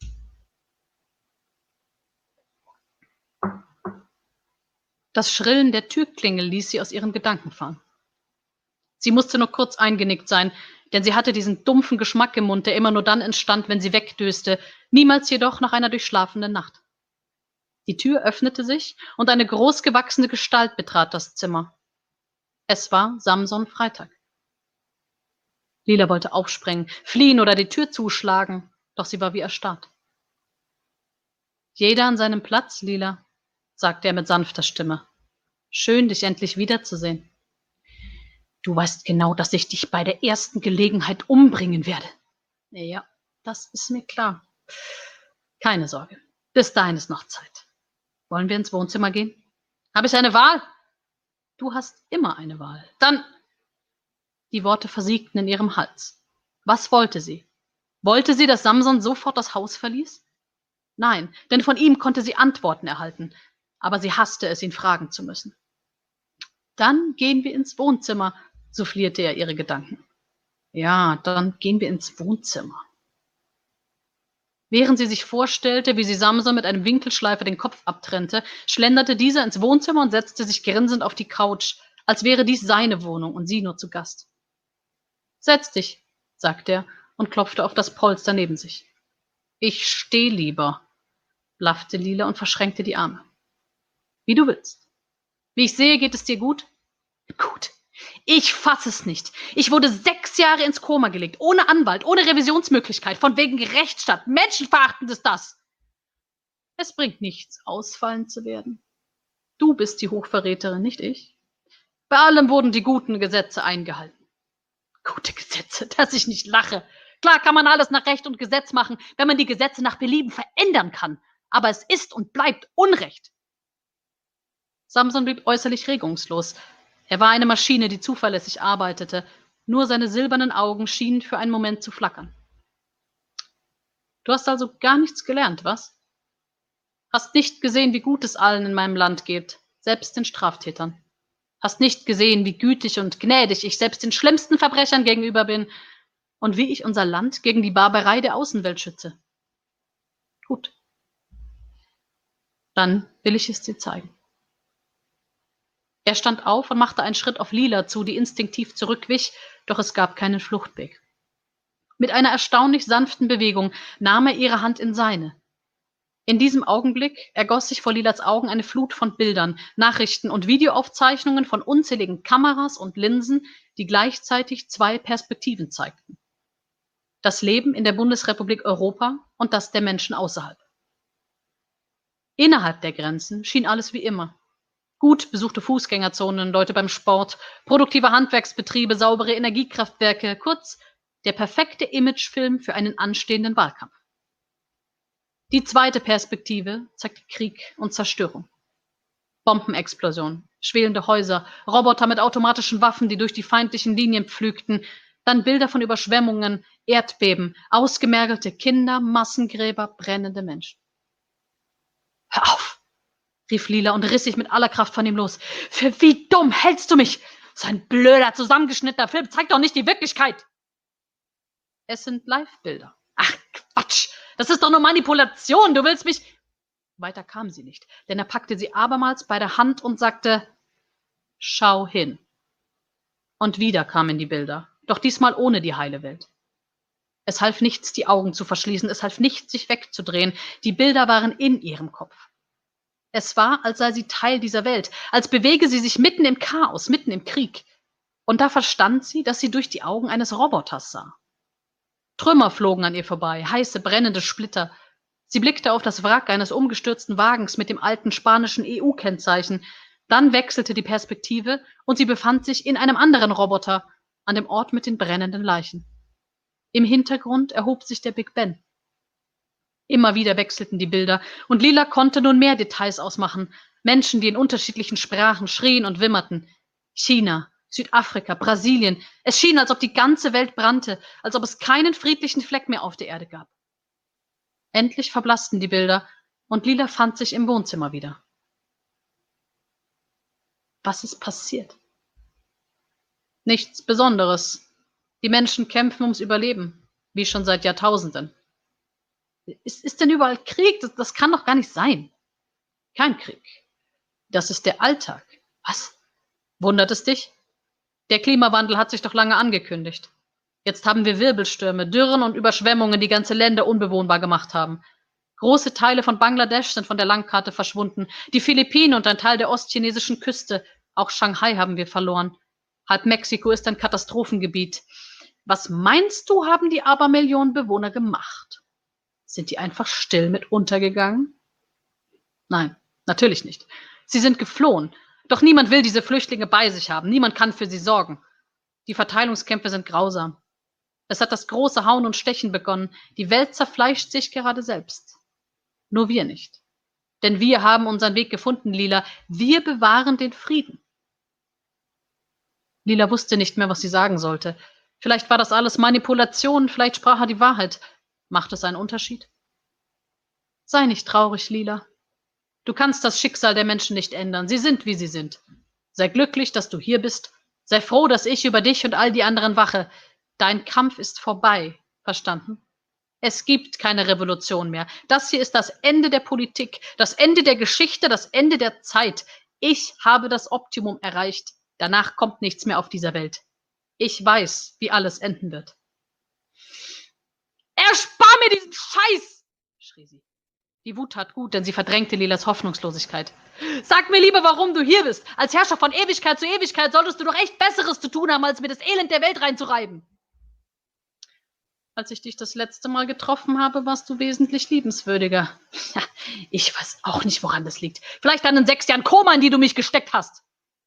Das Schrillen der Türklingel ließ sie aus ihren Gedanken fahren. Sie musste nur kurz eingenickt sein, denn sie hatte diesen dumpfen Geschmack im Mund, der immer nur dann entstand, wenn sie wegdöste, niemals jedoch nach einer durchschlafenen Nacht. Die Tür öffnete sich und eine großgewachsene Gestalt betrat das Zimmer. Es war Samson Freitag. Lila wollte aufspringen, fliehen oder die Tür zuschlagen, doch sie war wie erstarrt. Jeder an seinem Platz, Lila, sagte er mit sanfter Stimme. Schön, dich endlich wiederzusehen. Du weißt genau, dass ich dich bei der ersten Gelegenheit umbringen werde. Ja, das ist mir klar. Keine Sorge, bis dahin ist noch Zeit. Wollen wir ins Wohnzimmer gehen? Habe ich eine Wahl? Du hast immer eine Wahl. Dann... Die Worte versiegten in ihrem Hals. Was wollte sie? Wollte sie, dass Samson sofort das Haus verließ? Nein, denn von ihm konnte sie Antworten erhalten, aber sie hasste es, ihn fragen zu müssen. Dann gehen wir ins Wohnzimmer, soufflierte er ihre Gedanken. Ja, dann gehen wir ins Wohnzimmer. Während sie sich vorstellte, wie sie Samson mit einem Winkelschleifer den Kopf abtrennte, schlenderte dieser ins Wohnzimmer und setzte sich grinsend auf die Couch, als wäre dies seine Wohnung und sie nur zu Gast. »Setz dich«, sagte er und klopfte auf das Polster neben sich. »Ich steh lieber«, blaffte Lila und verschränkte die Arme. »Wie du willst. Wie ich sehe, geht es dir gut?« »Gut. Ich fasse es nicht. Ich wurde 6 Jahre ins Koma gelegt, ohne Anwalt, ohne Revisionsmöglichkeit, von wegen Rechtsstaat. Menschenverachtend ist das!« »Es bringt nichts, ausfallend zu werden. Du bist die Hochverräterin, nicht ich. Bei allem wurden die guten Gesetze eingehalten.« »Gute Gesetze, dass ich nicht lache. Klar kann man alles nach Recht und Gesetz machen, wenn man die Gesetze nach Belieben verändern kann. Aber es ist und bleibt Unrecht.« Samson blieb äußerlich regungslos. Er war eine Maschine, die zuverlässig arbeitete. Nur seine silbernen Augen schienen für einen Moment zu flackern. »Du hast also gar nichts gelernt, was? Hast nicht gesehen, wie gut es allen in meinem Land geht, selbst den Straftätern. Hast nicht gesehen, wie gütig und gnädig ich selbst den schlimmsten Verbrechern gegenüber bin und wie ich unser Land gegen die Barbarei der Außenwelt schütze. Gut. Dann will ich es dir zeigen.« Er stand auf und machte einen Schritt auf Lila zu, die instinktiv zurückwich, doch es gab keinen Fluchtweg. Mit einer erstaunlich sanften Bewegung nahm er ihre Hand in seine. In diesem Augenblick ergoss sich vor Lilas Augen eine Flut von Bildern, Nachrichten und Videoaufzeichnungen von unzähligen Kameras und Linsen, die gleichzeitig 2 Perspektiven zeigten: das Leben in der Bundesrepublik Europa und das der Menschen außerhalb. Innerhalb der Grenzen schien alles wie immer. Gut besuchte Fußgängerzonen, Leute beim Sport, produktive Handwerksbetriebe, saubere Energiekraftwerke, kurz der perfekte Imagefilm für einen anstehenden Wahlkampf. Die zweite Perspektive zeigte Krieg und Zerstörung. Bombenexplosionen, schwelende Häuser, Roboter mit automatischen Waffen, die durch die feindlichen Linien pflügten, dann Bilder von Überschwemmungen, Erdbeben, ausgemergelte Kinder, Massengräber, brennende Menschen. »Hör auf«, rief Lila und riss sich mit aller Kraft von ihm los. »Für wie dumm hältst du mich? So ein blöder, zusammengeschnittener Film zeigt doch nicht die Wirklichkeit!« »Es sind Live-Bilder.« »Ach, Quatsch! Das ist doch nur Manipulation! Du willst mich...« Weiter kam sie nicht, denn er packte sie abermals bei der Hand und sagte: »Schau hin.« Und wieder kamen die Bilder, doch diesmal ohne die heile Welt. Es half nichts, die Augen zu verschließen, es half nichts, sich wegzudrehen. Die Bilder waren in ihrem Kopf. Es war, als sei sie Teil dieser Welt, als bewege sie sich mitten im Chaos, mitten im Krieg. Und da verstand sie, dass sie durch die Augen eines Roboters sah. Trümmer flogen an ihr vorbei, heiße, brennende Splitter. Sie blickte auf das Wrack eines umgestürzten Wagens mit dem alten spanischen EU-Kennzeichen. Dann wechselte die Perspektive und sie befand sich in einem anderen Roboter, an dem Ort mit den brennenden Leichen. Im Hintergrund erhob sich der Big Ben. Immer wieder wechselten die Bilder, und Lila konnte nun mehr Details ausmachen. Menschen, die in unterschiedlichen Sprachen schrien und wimmerten. China, Südafrika, Brasilien. Es schien, als ob die ganze Welt brannte, als ob es keinen friedlichen Fleck mehr auf der Erde gab. Endlich verblassten die Bilder, und Lila fand sich im Wohnzimmer wieder. Was ist passiert? Nichts Besonderes. Die Menschen kämpfen ums Überleben, wie schon seit Jahrtausenden. Ist denn überall Krieg? Das kann doch gar nicht sein. Kein Krieg. Das ist der Alltag. Was? Wundert es dich? Der Klimawandel hat sich doch lange angekündigt. Jetzt haben wir Wirbelstürme, Dürren und Überschwemmungen, die ganze Länder unbewohnbar gemacht haben. Große Teile von Bangladesch sind von der Landkarte verschwunden. Die Philippinen und ein Teil der ostchinesischen Küste. Auch Shanghai haben wir verloren. Halb Mexiko ist ein Katastrophengebiet. Was meinst du, haben die Abermillionen Bewohner gemacht? Sind die einfach still mit untergegangen? Nein, natürlich nicht. Sie sind geflohen. Doch niemand will diese Flüchtlinge bei sich haben. Niemand kann für sie sorgen. Die Verteilungskämpfe sind grausam. Es hat das große Hauen und Stechen begonnen. Die Welt zerfleischt sich gerade selbst. Nur wir nicht. Denn wir haben unseren Weg gefunden, Lila. Wir bewahren den Frieden. Lila wusste nicht mehr, was sie sagen sollte. Vielleicht war das alles Manipulation, vielleicht sprach er die Wahrheit. Macht es einen Unterschied? Sei nicht traurig, Lila. Du kannst das Schicksal der Menschen nicht ändern. Sie sind, wie sie sind. Sei glücklich, dass du hier bist. Sei froh, dass ich über dich und all die anderen wache. Dein Kampf ist vorbei. Verstanden? Es gibt keine Revolution mehr. Das hier ist das Ende der Politik, das Ende der Geschichte, das Ende der Zeit. Ich habe das Optimum erreicht. Danach kommt nichts mehr auf dieser Welt. Ich weiß, wie alles enden wird. Erspar mir diesen Scheiß, schrie sie. Die Wut tat gut, denn sie verdrängte Lilas Hoffnungslosigkeit. Sag mir lieber, warum du hier bist. Als Herrscher von Ewigkeit zu Ewigkeit solltest du doch echt Besseres zu tun haben, als mir das Elend der Welt reinzureiben. Als ich dich das letzte Mal getroffen habe, warst du wesentlich liebenswürdiger. Ja, ich weiß auch nicht, woran das liegt. Vielleicht an den 6 Jahren Koma, in die du mich gesteckt hast.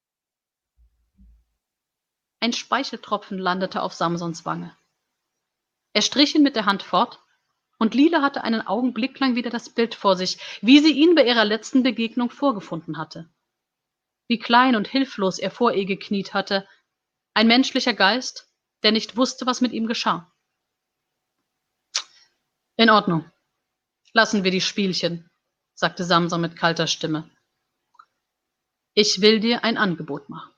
Ein Speicheltropfen landete auf Samsons Wange. Er strich ihn mit der Hand fort, und Lila hatte einen Augenblick lang wieder das Bild vor sich, wie sie ihn bei ihrer letzten Begegnung vorgefunden hatte. Wie klein und hilflos er vor ihr gekniet hatte, ein menschlicher Geist, der nicht wusste, was mit ihm geschah. In Ordnung. Lassen wir die Spielchen, sagte Samson mit kalter Stimme. Ich will dir ein Angebot machen.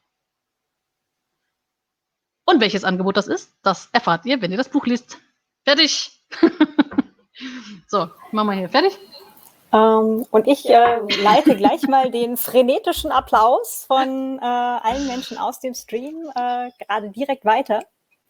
Und welches Angebot das ist, das erfahrt ihr, wenn ihr das Buch liest. Fertig! So, machen wir hier fertig.
Und ich leite gleich mal den frenetischen Applaus von allen Menschen aus dem Stream gerade direkt weiter.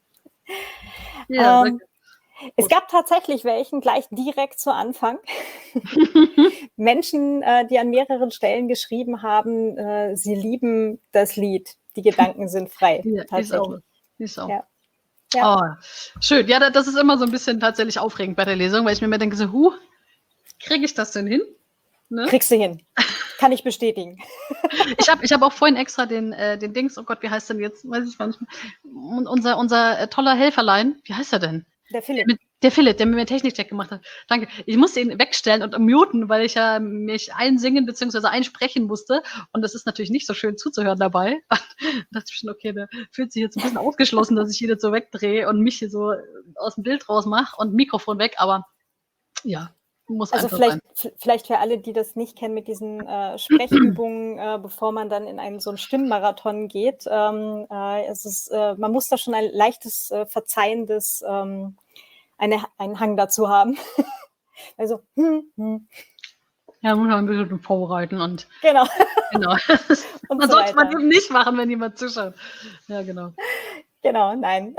Ja,
es gab tatsächlich welchen gleich direkt zu Anfang. Menschen, die an mehreren Stellen geschrieben haben, sie lieben das Lied. Die Gedanken sind frei.
Ja,
tatsächlich.
Ist auch.
Ja. Ja.
Oh, schön. Ja, das ist immer so ein bisschen tatsächlich aufregend bei der Lesung, weil ich mir immer denke, so, kriege ich das denn hin? Ne?
Kriegst du hin. Kann ich bestätigen.
Ich hab auch vorhin extra den Dings, oh Gott, wie heißt denn jetzt? Weiß ich gar nicht mehr. Unser toller Helferlein, wie heißt er denn?
Der Philipp.
Der Philipp, der mir einen Technikcheck gemacht hat. Danke. Ich musste ihn wegstellen und muten, weil ich ja mich einsingen bzw. einsprechen musste. Und das ist natürlich nicht so schön zuzuhören dabei. Und da dachte ich schon, okay, der fühlt sich jetzt ein bisschen ausgeschlossen, dass ich ihn jetzt so wegdrehe und mich hier so aus dem Bild rausmache und Mikrofon weg. Aber ja, muss
also
einfach
vielleicht für alle, die das nicht kennen mit diesen Sprechübungen, bevor man dann in so einen Stimmmarathon geht. Man muss da schon ein leichtes, verzeihendes einen Hang dazu haben. Also,
Ja, muss man ein bisschen vorbereiten und
genau.
Und man sollte man eben nicht machen, wenn jemand zuschaut. Ja, genau.
Genau, nein.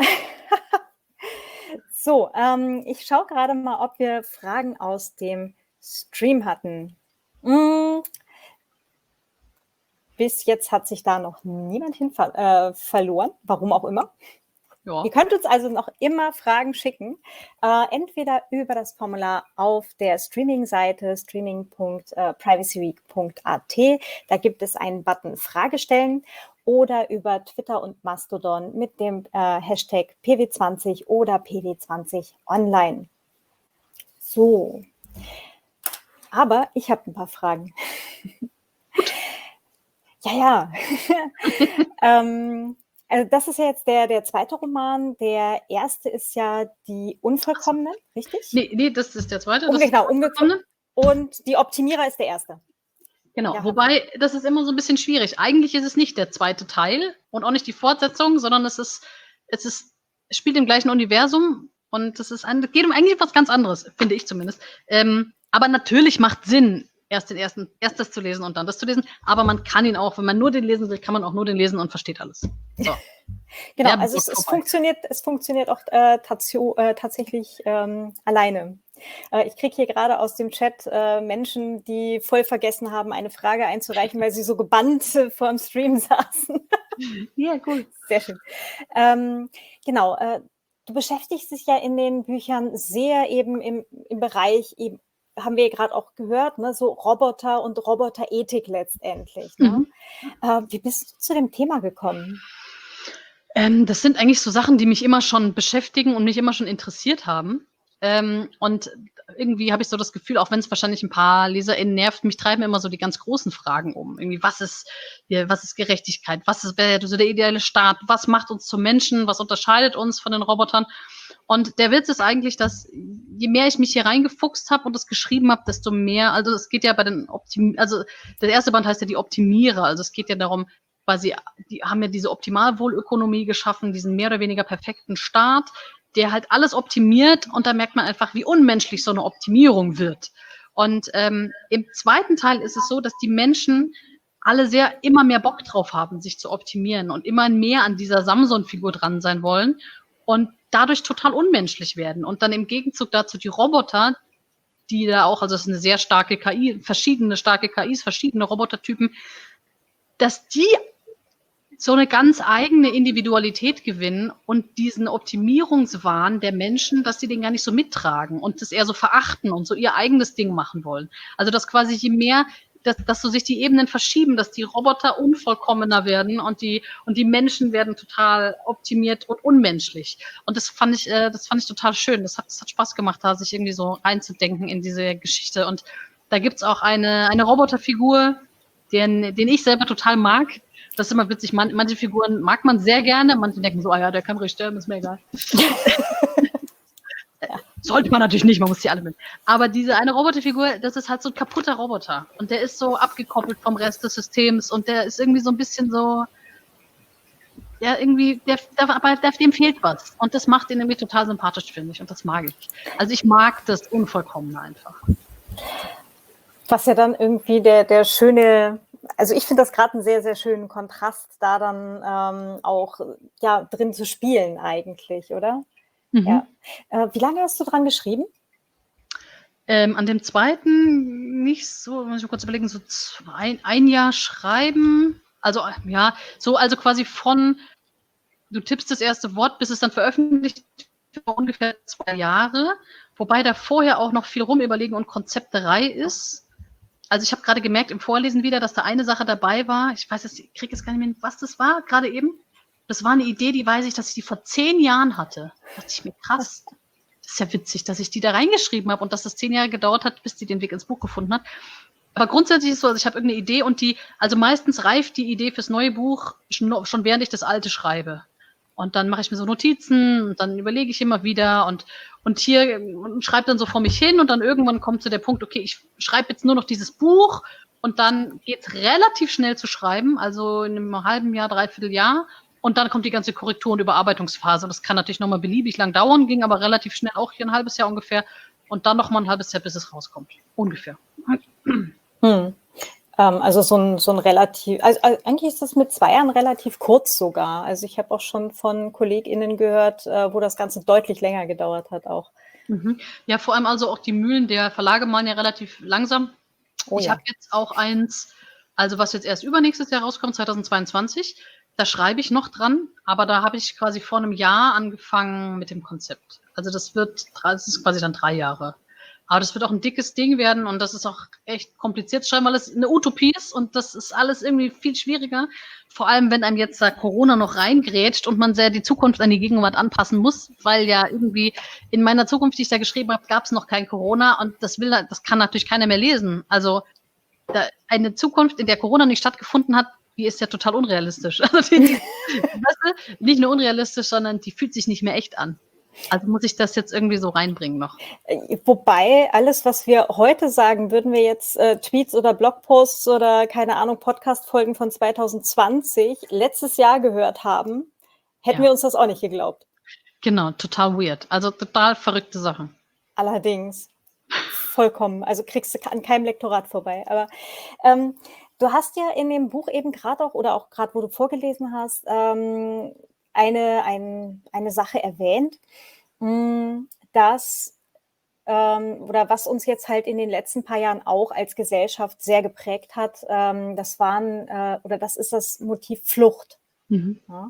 So, ich schaue gerade mal, ob wir Fragen aus dem Stream hatten. Bis jetzt hat sich da noch niemand verloren, warum auch immer. Ja. Ihr könnt uns also noch immer Fragen schicken, entweder über das Formular auf der Streaming-Seite streaming.privacyweek.at. Da gibt es einen Button Frage stellen oder über Twitter und Mastodon mit dem Hashtag PW20 oder PW20 online. So, aber ich habe ein paar Fragen. Ja. Also das ist ja jetzt der zweite Roman. Der erste ist ja Die Unvollkommenen, richtig?
Nee, das ist der zweite.
Genau, Unvollkommenen. Und Die Optimierer ist der erste.
Genau, ja, wobei, das ist immer so ein bisschen schwierig. Eigentlich ist es nicht der zweite Teil und auch nicht die Fortsetzung, sondern es spielt im gleichen Universum und es geht um eigentlich was ganz anderes, finde ich zumindest. Aber natürlich macht Sinn, erst das zu lesen und dann das zu lesen. Aber man kann ihn auch, wenn man nur den lesen will, kann man auch nur den lesen und versteht alles. So.
Genau, also es funktioniert auch tatsächlich alleine. Ich kriege hier gerade aus dem Chat Menschen, die voll vergessen haben, eine Frage einzureichen, weil sie so gebannt vor dem Stream saßen.
Ja, cool.
Sehr schön. Genau, du beschäftigst dich ja in den Büchern sehr eben im Bereich, eben, haben wir gerade auch gehört, ne, so Roboter und Roboterethik letztendlich. Ne? Wie bist du zu dem Thema gekommen?
Das sind eigentlich so Sachen, die mich immer schon beschäftigen und mich immer schon interessiert haben. Und irgendwie habe ich so das Gefühl, auch wenn es wahrscheinlich ein paar LeserInnen nervt, mich treiben immer so die ganz großen Fragen um. Irgendwie, was ist Gerechtigkeit? Wäre so der ideale Staat? Was macht uns zu Menschen? Was unterscheidet uns von den Robotern? Und der Witz ist eigentlich, dass je mehr ich mich hier reingefuchst habe und das geschrieben habe, desto mehr, also es geht ja bei den der erste Band heißt ja die Optimierer, also es geht ja darum, quasi, die haben ja diese Optimalwohlökonomie geschaffen, diesen mehr oder weniger perfekten Staat, der halt alles optimiert und da merkt man einfach, wie unmenschlich so eine Optimierung wird. Und im zweiten Teil ist es so, dass die Menschen alle immer mehr Bock drauf haben, sich zu optimieren und immer mehr an dieser Samson-Figur dran sein wollen und dadurch total unmenschlich werden. Und dann im Gegenzug dazu die Roboter, die da auch, also es ist eine sehr starke KI, verschiedene starke KIs, verschiedene Robotertypen, dass die so eine ganz eigene Individualität gewinnen und diesen Optimierungswahn der Menschen, dass sie den gar nicht so mittragen und das eher so verachten und so ihr eigenes Ding machen wollen. Also dass quasi je mehr, dass so sich die Ebenen verschieben, dass die Roboter unvollkommener werden und die Menschen werden total optimiert und unmenschlich. Und das fand ich total schön. Das hat Spaß gemacht, da sich irgendwie so reinzudenken in diese Geschichte. Und da gibt's auch eine Roboterfigur, den ich selber total mag. Das ist immer witzig. Manche Figuren mag man sehr gerne, manche denken so, ja, der kann ruhig sterben, ist mir egal. Sollte man natürlich nicht, man muss die alle mit. Aber diese eine Roboterfigur, das ist halt so ein kaputter Roboter. Und der ist so abgekoppelt vom Rest des Systems und der ist irgendwie so ein bisschen so, ja, irgendwie, dem fehlt was. Und das macht ihn nämlich total sympathisch, finde ich. Und das mag ich. Also ich mag das Unvollkommene einfach.
Was ja dann irgendwie der schöne, also ich finde das gerade einen sehr, sehr schönen Kontrast, da dann auch ja, drin zu spielen eigentlich, oder? Ja. Wie lange hast du dran geschrieben?
An dem zweiten nicht so, muss ich mal kurz überlegen, so ein Jahr schreiben. Also ja, so also quasi von, du tippst das erste Wort, bis es dann veröffentlicht wird, ungefähr 2 Jahre. Wobei da vorher auch noch viel rumüberlegen und Konzepterei ist. Also ich habe gerade gemerkt im Vorlesen wieder, dass da eine Sache dabei war. Ich weiß jetzt, ich kriege jetzt gar nicht mehr, was das war, gerade eben. Das war eine Idee, die weiß ich, dass ich die vor 10 Jahren hatte. Da dachte ich mir, krass, das ist ja witzig, dass ich die da reingeschrieben habe und dass das 10 Jahre gedauert hat, bis die den Weg ins Buch gefunden hat. Aber grundsätzlich ist es so, also ich habe irgendeine Idee und also meistens reift die Idee fürs neue Buch schon während ich das alte schreibe. Und dann mache ich mir so Notizen und dann überlege ich immer wieder und hier und schreibe dann so vor mich hin und dann irgendwann kommt so der Punkt, okay, ich schreibe jetzt nur noch dieses Buch und dann geht's relativ schnell zu schreiben, also in einem halben Jahr, dreiviertel Jahr. Und dann kommt die ganze Korrektur- und Überarbeitungsphase. Das kann natürlich nochmal beliebig lang dauern, ging aber relativ schnell, auch hier ein halbes Jahr ungefähr. Und dann nochmal ein halbes Jahr, bis es rauskommt. Ungefähr.
Also so ein relativ, also eigentlich ist das mit 2 Jahren relativ kurz sogar. Also ich habe auch schon von KollegInnen gehört, wo das Ganze deutlich länger gedauert hat auch.
Ja, vor allem also auch die Mühlen der Verlage malen ja relativ langsam.
Oh,
ich
ja.
habe jetzt auch eins, also was jetzt erst übernächstes Jahr rauskommt, 2022. Da schreibe ich noch dran, aber da habe ich quasi vor einem Jahr angefangen mit dem Konzept. Also das ist quasi dann 3 Jahre. Aber das wird auch ein dickes Ding werden und das ist auch echt kompliziert zu schreiben, weil es eine Utopie ist und das ist alles irgendwie viel schwieriger. Vor allem, wenn einem jetzt da Corona noch reingrätscht und man sehr die Zukunft an die Gegenwart anpassen muss, weil ja irgendwie in meiner Zukunft, die ich da geschrieben habe, gab es noch kein Corona und das kann natürlich keiner mehr lesen. Also eine Zukunft, in der Corona nicht stattgefunden hat, die ist ja total unrealistisch. Also weißt du, nicht nur unrealistisch, sondern die fühlt sich nicht mehr echt an. Also muss ich das jetzt irgendwie so reinbringen noch.
Wobei alles, was wir heute sagen, würden wir jetzt Tweets oder Blogposts oder keine Ahnung, Podcast-Folgen von 2020 letztes Jahr gehört haben, hätten wir uns das auch nicht geglaubt.
Genau, total weird. Also total verrückte Sachen.
Allerdings. Vollkommen. Also kriegst du an keinem Lektorat vorbei. Aber du hast ja in dem Buch eben gerade auch, oder auch gerade, wo du vorgelesen hast, eine Sache erwähnt, dass oder was uns jetzt halt in den letzten paar Jahren auch als Gesellschaft sehr geprägt hat, das ist das Motiv Flucht. Ja.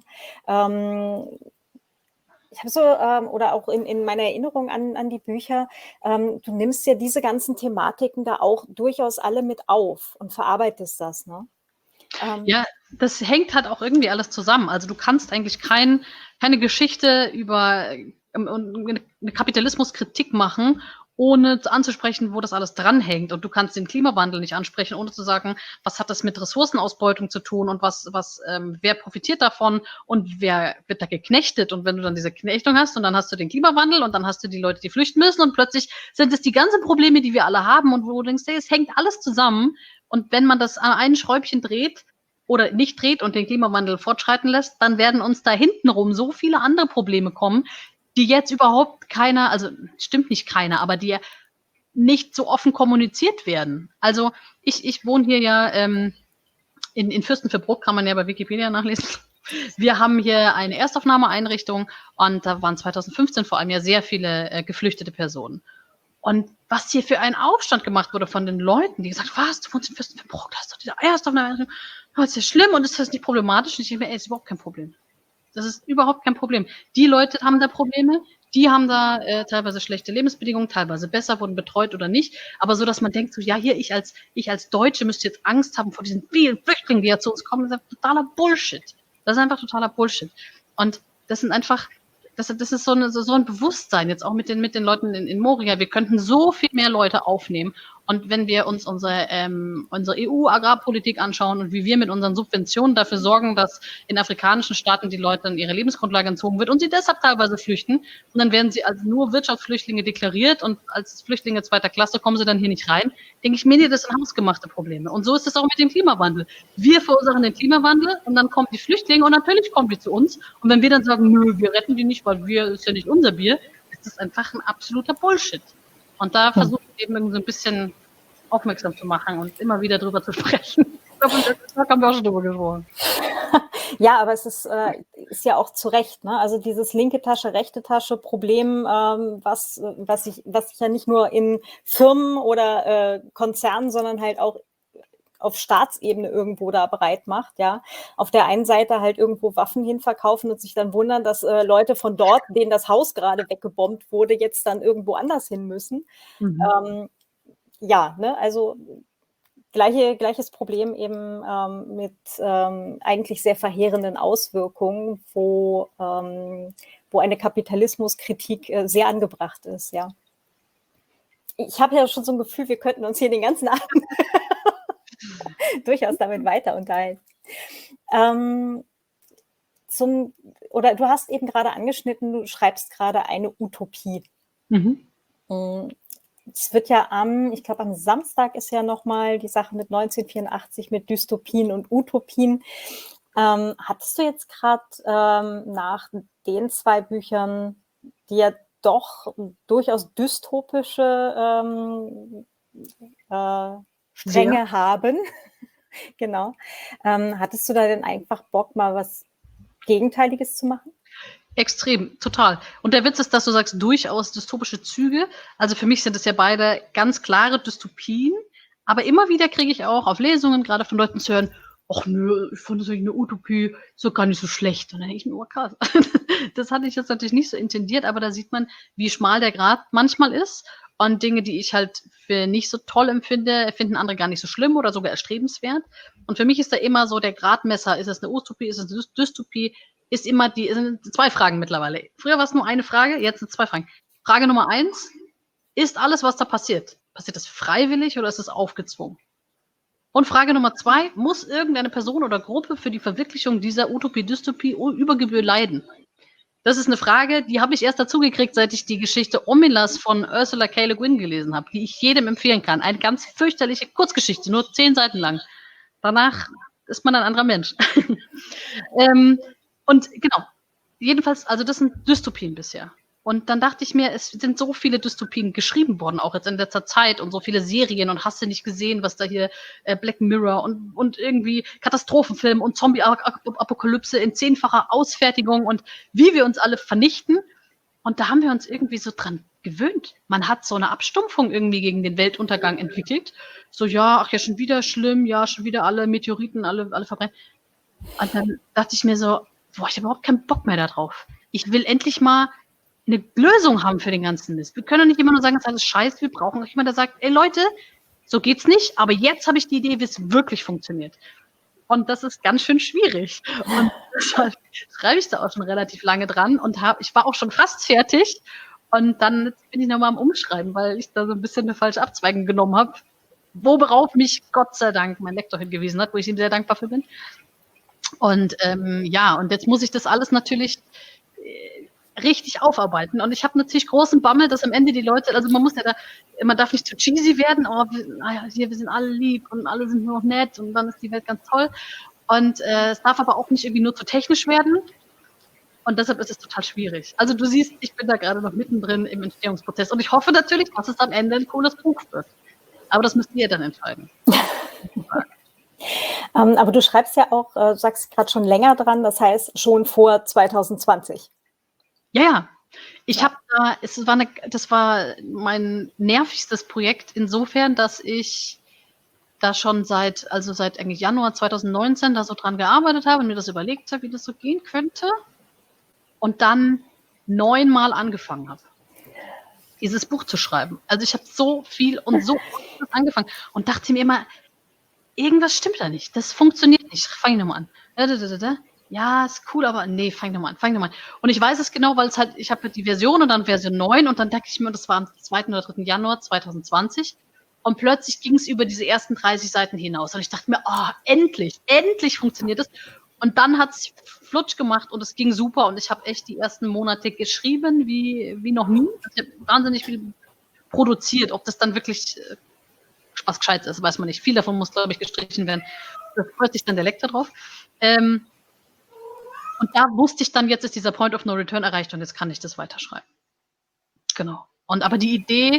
Ich habe so, oder auch in meiner Erinnerung an die Bücher, du nimmst ja diese ganzen Thematiken da auch durchaus alle mit auf und verarbeitest das, ne?
Ja, das hängt halt auch irgendwie alles zusammen. Also du kannst eigentlich keine Geschichte über eine Kapitalismuskritik machen, ohne anzusprechen, wo das alles dranhängt. Und du kannst den Klimawandel nicht ansprechen, ohne zu sagen, was hat das mit Ressourcenausbeutung zu tun und wer profitiert davon und wer wird da geknechtet. Und wenn du dann diese Knechtung hast und dann hast du den Klimawandel und dann hast du die Leute, die flüchten müssen und plötzlich sind es die ganzen Probleme, die wir alle haben und wo du denkst, hey, es hängt alles zusammen. Und wenn man das an ein Schräubchen dreht oder nicht dreht und den Klimawandel fortschreiten lässt, dann werden uns da hintenrum so viele andere Probleme kommen, die jetzt überhaupt keiner, also stimmt nicht keiner, aber die nicht so offen kommuniziert werden. Also ich wohne hier ja in Fürstenfeldbruck, kann man ja bei Wikipedia nachlesen. Wir haben hier eine Erstaufnahmeeinrichtung und da waren 2015 vor allem ja sehr viele geflüchtete Personen. Und was hier für ein Aufstand gemacht wurde von den Leuten, die gesagt haben, was, du wohnst in Fürstenfeldbruck, da ist doch diese Erstaufnahmeeinrichtung, das ist ja schlimm und ist das nicht problematisch? Und ich denke mir, ey, ist überhaupt kein Problem. Das ist überhaupt kein Problem. Die Leute haben da Probleme, die haben da teilweise schlechte Lebensbedingungen, teilweise besser, wurden betreut oder nicht. Aber so, dass man denkt, so, ja, hier, ich als Deutsche müsste jetzt Angst haben vor diesen vielen Flüchtlingen, die ja zu uns kommen. Das ist einfach totaler Bullshit. Das ist einfach totaler Bullshit. Und das sind einfach, das ist so ein Bewusstsein, jetzt auch mit den Leuten in Moria. Wir könnten so viel mehr Leute aufnehmen. Und wenn wir uns unsere EU-Agrarpolitik anschauen und wie wir mit unseren Subventionen dafür sorgen, dass in afrikanischen Staaten die Leute dann ihre Lebensgrundlage entzogen wird und sie deshalb teilweise flüchten, und dann werden sie als nur Wirtschaftsflüchtlinge deklariert und als Flüchtlinge zweiter Klasse kommen sie dann hier nicht rein, denke ich mir, nee, das sind hausgemachte Probleme. Und so ist es auch mit dem Klimawandel. Wir verursachen den Klimawandel und dann kommen die Flüchtlinge und natürlich kommen die zu uns. Und wenn wir dann sagen, nö, wir retten die nicht, weil das ist ja nicht unser Bier, ist das einfach ein absoluter Bullshit. Und da versuche ich eben irgendwie so ein bisschen aufmerksam zu machen und immer wieder drüber zu sprechen. Ich glaube, da haben wir auch schon drüber gesprochen.
Ja, aber es ist ja auch zu Recht, ne? Also dieses linke Tasche, rechte Tasche Problem, was sich ja nicht nur in Firmen oder Konzernen, sondern halt auch auf Staatsebene irgendwo da bereit macht, ja. Auf der einen Seite halt irgendwo Waffen hinverkaufen und sich dann wundern, dass Leute von dort, denen das Haus gerade weggebombt wurde, jetzt dann irgendwo anders hin müssen. Ja, ne, also gleiches Problem eben mit eigentlich sehr verheerenden Auswirkungen, wo eine Kapitalismuskritik sehr angebracht ist, ja. Ich habe ja schon so ein Gefühl, wir könnten uns hier den ganzen Abend durchaus damit weiter unterhalten. Oder du hast eben gerade angeschnitten, du schreibst gerade eine Utopie. Es wird ja ich glaube am Samstag ist ja nochmal die Sache mit 1984 mit Dystopien und Utopien. Hattest du jetzt gerade nach den 2 Büchern, die ja doch durchaus dystopische Stränge haben, genau, hattest du da denn einfach Bock, mal was Gegenteiliges zu machen?
Extrem, total. Und der Witz ist, dass du sagst, durchaus dystopische Züge. Also für mich sind es ja beide ganz klare Dystopien. Aber immer wieder kriege ich auch auf Lesungen, gerade von Leuten zu hören, ach nö, ich fand das eigentlich eine Utopie, so gar nicht so schlecht. Und dann denke ich mir, oh krass. Das hatte ich jetzt natürlich nicht so intendiert, aber da sieht man, wie schmal der Grat manchmal ist. Und Dinge, die ich halt für nicht so toll empfinde, finden andere gar nicht so schlimm oder sogar erstrebenswert. Und für mich ist da immer so der Gradmesser, ist es eine Utopie, ist es eine Dystopie, ist immer sind 2 Fragen mittlerweile. Früher war es nur eine Frage, jetzt sind 2 Fragen. Frage Nummer 1, ist alles, was da passiert das freiwillig oder ist es aufgezwungen? Und Frage Nummer 2, muss irgendeine Person oder Gruppe für die Verwirklichung dieser Utopie, Dystopie über Gebühr leiden? Das ist eine Frage, die habe ich erst dazu gekriegt, seit ich die Geschichte Omilas von Ursula K. Le Guin gelesen habe, die ich jedem empfehlen kann. Eine ganz fürchterliche Kurzgeschichte, nur 10 Seiten lang. Danach ist man ein anderer Mensch. Und genau, jedenfalls, also das sind Dystopien bisher. Und dann dachte ich mir, es sind so viele Dystopien geschrieben worden, auch jetzt in letzter Zeit und so viele Serien und hast du nicht gesehen, was da hier Black Mirror und irgendwie Katastrophenfilm und Zombie-Apokalypse in 10-facher Ausfertigung und wie wir uns alle vernichten. Und da haben wir uns irgendwie so dran gewöhnt. Man hat so eine Abstumpfung irgendwie gegen den Weltuntergang entwickelt. So, ja, ach ja, schon wieder schlimm, ja, schon wieder alle Meteoriten, alle verbrennen. Und dann dachte ich mir so, boah, ich habe überhaupt keinen Bock mehr darauf. Ich will endlich mal eine Lösung haben für den ganzen Mist. Wir können doch nicht immer nur sagen, das ist alles scheiße, wir brauchen auch jemand, der sagt, ey Leute, so geht's nicht, aber jetzt habe ich die Idee, wie es wirklich funktioniert. Und das ist ganz schön schwierig. Und deshalb schreibe ich da auch schon relativ lange dran und ich war auch schon fast fertig. Und dann bin ich nochmal am Umschreiben, weil ich da so ein bisschen eine falsche Abzweigung genommen habe, worauf mich Gott sei Dank mein Lektor hingewiesen hat, wo ich ihm sehr dankbar für bin. Und ja, und jetzt muss ich das alles natürlich richtig aufarbeiten. Und ich habe natürlich großen Bammel, dass am Ende die Leute, also man darf nicht zu cheesy werden, wir sind alle lieb und alle sind nur noch nett und dann ist die Welt ganz toll. Und es darf aber auch nicht irgendwie nur zu technisch werden. Und deshalb ist es total schwierig. Also du siehst, ich bin da gerade noch mittendrin im Entstehungsprozess und ich hoffe natürlich, dass es am Ende ein cooles Buch wird. Aber das müsst ihr dann entscheiden.
Aber du schreibst ja auch, sagst gerade schon länger dran, das heißt schon vor 2020.
Ja. Das war mein nervigstes Projekt insofern, dass ich da schon seit eigentlich Januar 2019 da so dran gearbeitet habe und mir das überlegt habe, wie das so gehen könnte. Und dann 9-mal angefangen habe, dieses Buch zu schreiben. Also ich habe so viel und so angefangen und dachte mir immer, irgendwas stimmt da nicht. Das funktioniert nicht. Fang nochmal an. Ja, ist cool, aber nee, fang nochmal an. Und ich weiß es genau, weil ich habe die Version und dann Version 9 und dann dachte ich mir, das war am 2. oder 3. Januar 2020 und plötzlich ging es über diese ersten 30 Seiten hinaus und ich dachte mir, endlich funktioniert es. Und dann hat es flutsch gemacht und es ging super und ich habe echt die ersten Monate geschrieben wie noch nie. Ich habe wahnsinnig viel produziert. Ob das dann wirklich was Gescheites ist, weiß man nicht. Viel davon muss, glaube ich, gestrichen werden. Da freut sich dann der Lektor drauf. Und da wusste ich dann, jetzt ist dieser Point of No Return erreicht und jetzt kann ich das weiterschreiben. Genau. Aber die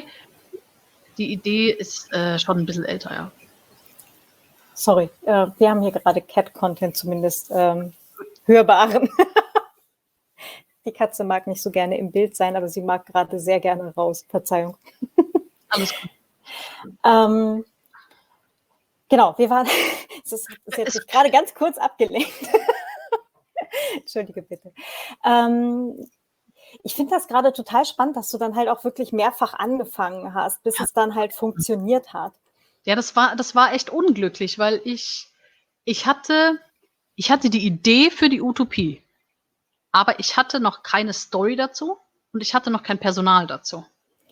Idee ist schon ein bisschen älter, ja.
Sorry, wir haben hier gerade Cat-Content zumindest hörbaren. Die Katze mag nicht so gerne im Bild sein, aber sie mag gerade sehr gerne raus. Verzeihung.
Alles gut.
Genau, wir waren, es ist jetzt gerade ganz kurz abgelenkt. Entschuldige bitte. Ich finde das gerade total spannend, dass du dann halt auch wirklich mehrfach angefangen hast, bis es dann halt funktioniert hat.
Ja, das war echt unglücklich, weil ich hatte die Idee für die Utopie, aber ich hatte noch keine Story dazu und ich hatte noch kein Personal dazu.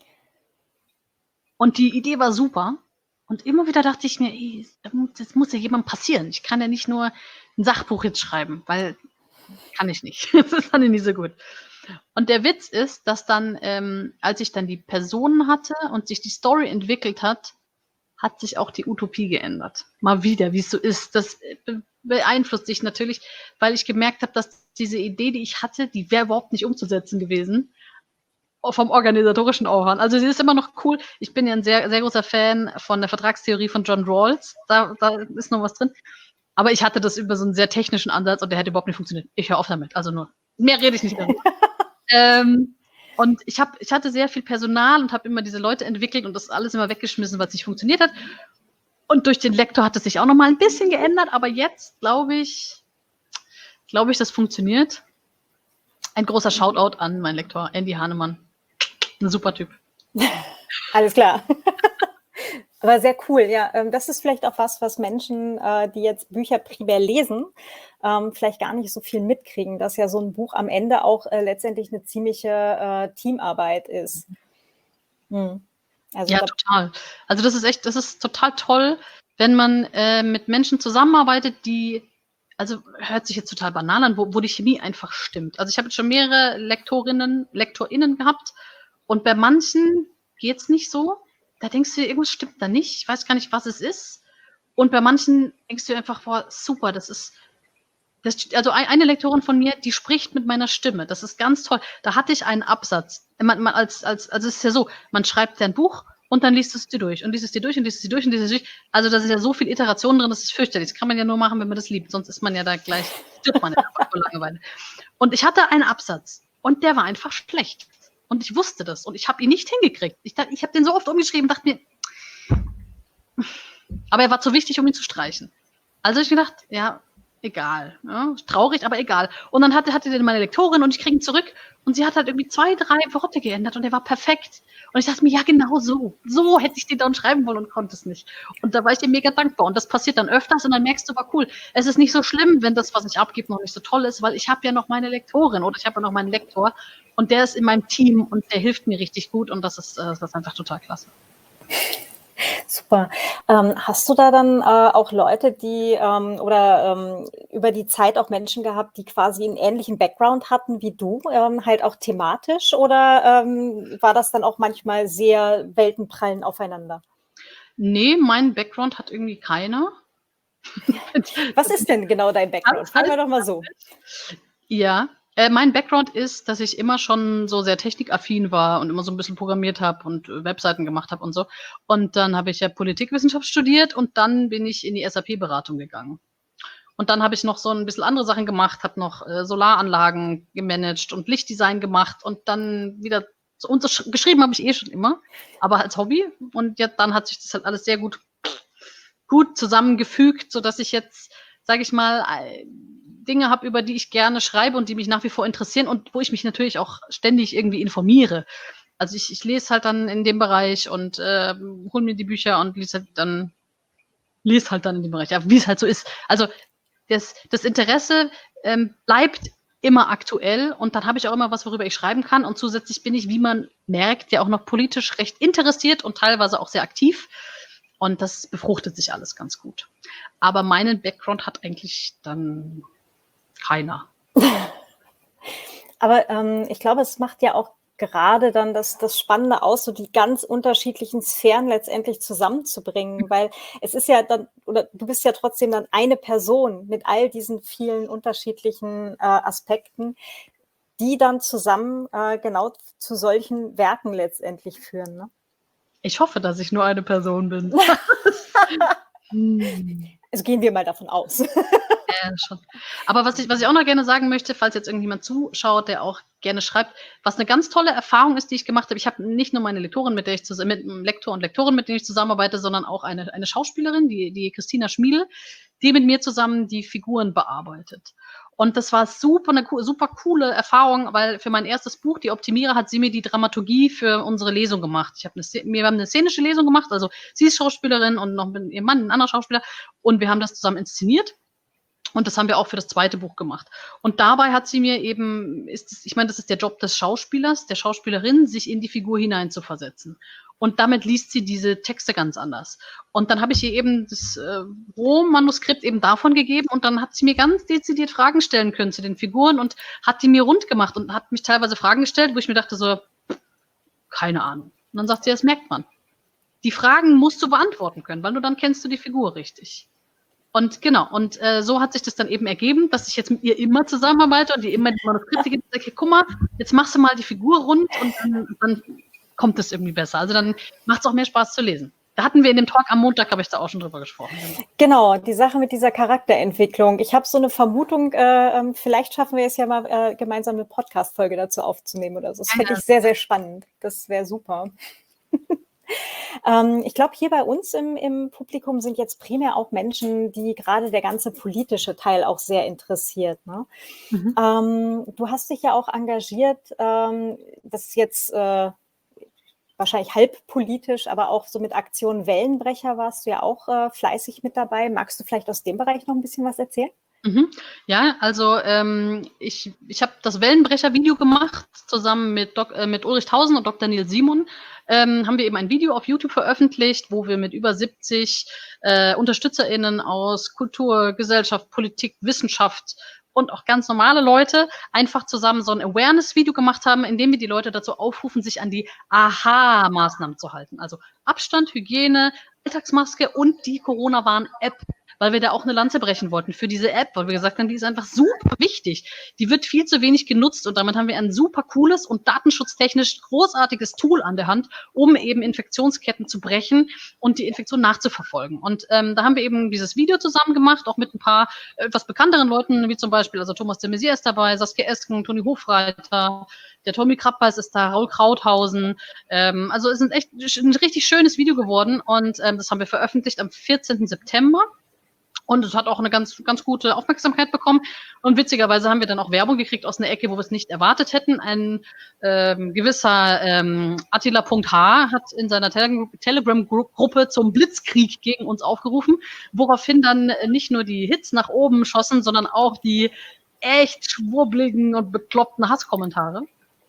Und die Idee war super. Und immer wieder dachte ich mir, das muss ja jemandem passieren. Ich kann ja nicht nur ein Sachbuch jetzt schreiben, weil kann ich nicht. Das ist dann nicht so gut. Und der Witz ist, dass dann, als ich dann die Personen hatte und sich die Story entwickelt hat, hat sich auch die Utopie geändert. Mal wieder, wie es so ist. Das beeinflusst sich natürlich, weil ich gemerkt habe, dass diese Idee, die ich hatte, die wäre überhaupt nicht umzusetzen gewesen. Vom organisatorischen Aufwand. Also sie ist immer noch cool. Ich bin ja ein sehr, sehr großer Fan von der Vertragstheorie von John Rawls. Da ist noch was drin. Aber ich hatte das über so einen sehr technischen Ansatz und der hätte überhaupt nicht funktioniert. Ich höre auf damit. Also nur, mehr rede ich nicht darüber. Und ich hatte sehr viel Personal und habe immer diese Leute entwickelt und das alles immer weggeschmissen, was nicht funktioniert hat. Und durch den Lektor hat es sich auch noch mal ein bisschen geändert, aber jetzt glaube ich, das funktioniert. Ein großer Shoutout an meinen Lektor, Andy Hahnemann. Ein super Typ.
Alles klar. Aber sehr cool, ja. Das ist vielleicht auch was Menschen, die jetzt Bücher primär lesen, vielleicht gar nicht so viel mitkriegen, dass ja so ein Buch am Ende auch letztendlich eine ziemliche Teamarbeit ist.
Also ja, total. Also das ist total toll, wenn man mit Menschen zusammenarbeitet, also hört sich jetzt total banal an, wo die Chemie einfach stimmt. Also ich habe jetzt schon mehrere LektorInnen gehabt und bei manchen geht's nicht so. Da denkst du, irgendwas stimmt da nicht. Ich weiß gar nicht, was es ist. Und bei manchen denkst du einfach, boah, super, also eine Lektorin von mir, die spricht mit meiner Stimme. Das ist ganz toll. Da hatte ich einen Absatz. Also es ist ja so, man schreibt ja ein Buch und dann liest es dir durch und liest es dir durch und liest es dir durch und liest es dir durch. Also da ist ja so viel Iteration drin, das ist fürchterlich. Das kann man ja nur machen, wenn man das liebt. Sonst ist man ja da gleich, stirbt man ja einfach vor Langeweile. Und ich hatte einen Absatz und der war einfach schlecht. Und ich wusste das und ich habe ihn nicht hingekriegt. Ich habe den so oft umgeschrieben, dachte mir, aber er war zu wichtig, um ihn zu streichen. Also ich gedacht, ja, egal. Ja, traurig, aber egal. Und dann hatte den meine Lektorin und ich kriege ihn zurück und sie hat halt irgendwie 2, 3 Worte geändert und der war perfekt. Und ich dachte mir, ja, genau so. So hätte ich den dann schreiben wollen und konnte es nicht. Und da war ich ihr mega dankbar. Und das passiert dann öfters und dann merkst du, war cool. Es ist nicht so schlimm, wenn das, was ich abgebe, noch nicht so toll ist, weil ich habe ja noch meine Lektorin oder ich habe ja noch meinen Lektor und der ist in meinem Team und der hilft mir richtig gut und das ist einfach total klasse.
Super. Hast du da dann auch Leute, die über die Zeit auch Menschen gehabt, die quasi einen ähnlichen Background hatten wie du, halt auch thematisch? Oder war das dann auch manchmal sehr Weltenprallen aufeinander?
Nee, meinen Background hat irgendwie keiner.
Was ist denn genau dein Background? Fangen wir doch mal so.
Ja, Mein Background ist, dass ich immer schon so sehr technikaffin war und immer so ein bisschen programmiert habe und Webseiten gemacht habe und so. Und dann habe ich ja Politikwissenschaft studiert und dann bin ich in die SAP-Beratung gegangen. Und dann habe ich noch so ein bisschen andere Sachen gemacht, habe noch Solaranlagen gemanagt und Lichtdesign gemacht und dann wieder so, und das geschrieben habe ich schon immer, aber als Hobby. Und jetzt dann hat sich das halt alles sehr gut zusammengefügt, sodass ich jetzt, sage ich mal, Dinge habe, über die ich gerne schreibe und die mich nach wie vor interessieren und wo ich mich natürlich auch ständig irgendwie informiere. Also ich lese halt dann in dem Bereich und hole mir die Bücher und lese halt dann in dem Bereich, ja, wie es halt so ist. Also das Interesse bleibt immer aktuell und dann habe ich auch immer was, worüber ich schreiben kann und zusätzlich bin ich, wie man merkt, ja auch noch politisch recht interessiert und teilweise auch sehr aktiv und das befruchtet sich alles ganz gut. Aber meinen Background hat eigentlich dann keiner.
Aber ich glaube, es macht ja auch gerade dann das Spannende aus, so die ganz unterschiedlichen Sphären letztendlich zusammenzubringen, weil es ist ja dann, oder du bist ja trotzdem dann eine Person mit all diesen vielen unterschiedlichen Aspekten, die dann zusammen genau zu solchen Werken letztendlich führen. Ne?
Ich hoffe, dass ich nur eine Person bin.
Also gehen wir mal davon aus.
Schon. Aber was ich auch noch gerne sagen möchte, falls jetzt irgendjemand zuschaut, der auch gerne schreibt, was eine ganz tolle Erfahrung ist, die ich gemacht habe. Ich habe nicht nur meine Lektorin, mit einem Lektor und Lektorin, mit denen ich zusammenarbeite, sondern auch eine Schauspielerin, die Christina Schmiedl, die mit mir zusammen die Figuren bearbeitet. Und das war eine super coole Erfahrung, weil für mein erstes Buch, Die Optimierer, hat sie mir die Dramaturgie für unsere Lesung gemacht. Wir haben eine szenische Lesung gemacht, also sie ist Schauspielerin und noch mit ihrem Mann, ein anderer Schauspieler, und wir haben das zusammen inszeniert. Und das haben wir auch für das zweite Buch gemacht. Und dabei hat sie mir eben, ich meine, das ist der Job des Schauspielers, der Schauspielerin, sich in die Figur hineinzuversetzen. Und damit liest sie diese Texte ganz anders. Und dann habe ich ihr eben das Rohmanuskript eben davon gegeben und dann hat sie mir ganz dezidiert Fragen stellen können zu den Figuren und hat die mir rund gemacht und hat mich teilweise Fragen gestellt, wo ich mir dachte so, keine Ahnung. Und dann sagt sie, das merkt man. Die Fragen musst du beantworten können, weil nur dann kennst du die Figur richtig. Und genau, und so hat sich das dann eben ergeben, dass ich jetzt mit ihr immer zusammenarbeite und ihr immer die Manuskripte gibt und sage, guck mal, jetzt machst du mal die Figur rund und dann kommt es irgendwie besser. Also dann macht es auch mehr Spaß zu lesen. Da hatten wir in dem Talk am Montag, habe ich da auch schon drüber gesprochen.
Genau, die Sache mit dieser Charakterentwicklung. Ich habe so eine Vermutung, vielleicht schaffen wir es ja mal, gemeinsam eine Podcast-Folge dazu aufzunehmen oder so. Das fände ich sehr, sehr spannend. Das wäre super. Ich glaube, hier bei uns im Publikum sind jetzt primär auch Menschen, die gerade der ganze politische Teil auch sehr interessiert. Ne? Du hast dich ja auch engagiert, das ist jetzt wahrscheinlich halb politisch, aber auch so mit Aktion Wellenbrecher warst du ja auch fleißig mit dabei. Magst du vielleicht aus dem Bereich noch ein bisschen was erzählen?
Ja, also ich habe das Wellenbrecher-Video gemacht, zusammen mit Ulrich Tausen und Dr. Nils Simon. Haben wir eben ein Video auf YouTube veröffentlicht, wo wir mit über 70 UnterstützerInnen aus Kultur, Gesellschaft, Politik, Wissenschaft und auch ganz normale Leute einfach zusammen so ein Awareness-Video gemacht haben, in dem wir die Leute dazu aufrufen, sich an die AHA-Maßnahmen zu halten. Also Abstand, Hygiene, Alltagsmaske und die Corona-Warn-App, weil wir da auch eine Lanze brechen wollten für diese App, weil wir gesagt haben, die ist einfach super wichtig. Die wird viel zu wenig genutzt und damit haben wir ein super cooles und datenschutztechnisch großartiges Tool an der Hand, um eben Infektionsketten zu brechen und die Infektion nachzuverfolgen. Und da haben wir eben dieses Video zusammen gemacht, auch mit ein paar etwas bekannteren Leuten, wie zum Beispiel, also Thomas de Maizière ist dabei, Saskia Esken, Toni Hofreiter, der Tommy Krabbeis ist da, Raul Krauthausen. Also es ist ein richtig schönes Video geworden und das haben wir veröffentlicht am 14. September. Und es hat auch eine ganz gute Aufmerksamkeit bekommen. Und witzigerweise haben wir dann auch Werbung gekriegt aus einer Ecke, wo wir es nicht erwartet hätten. Ein gewisser Attila.h hat in seiner Telegram-Gruppe zum Blitzkrieg gegen uns aufgerufen, woraufhin dann nicht nur die Hits nach oben schossen, sondern auch die echt schwurbligen und bekloppten Hasskommentare.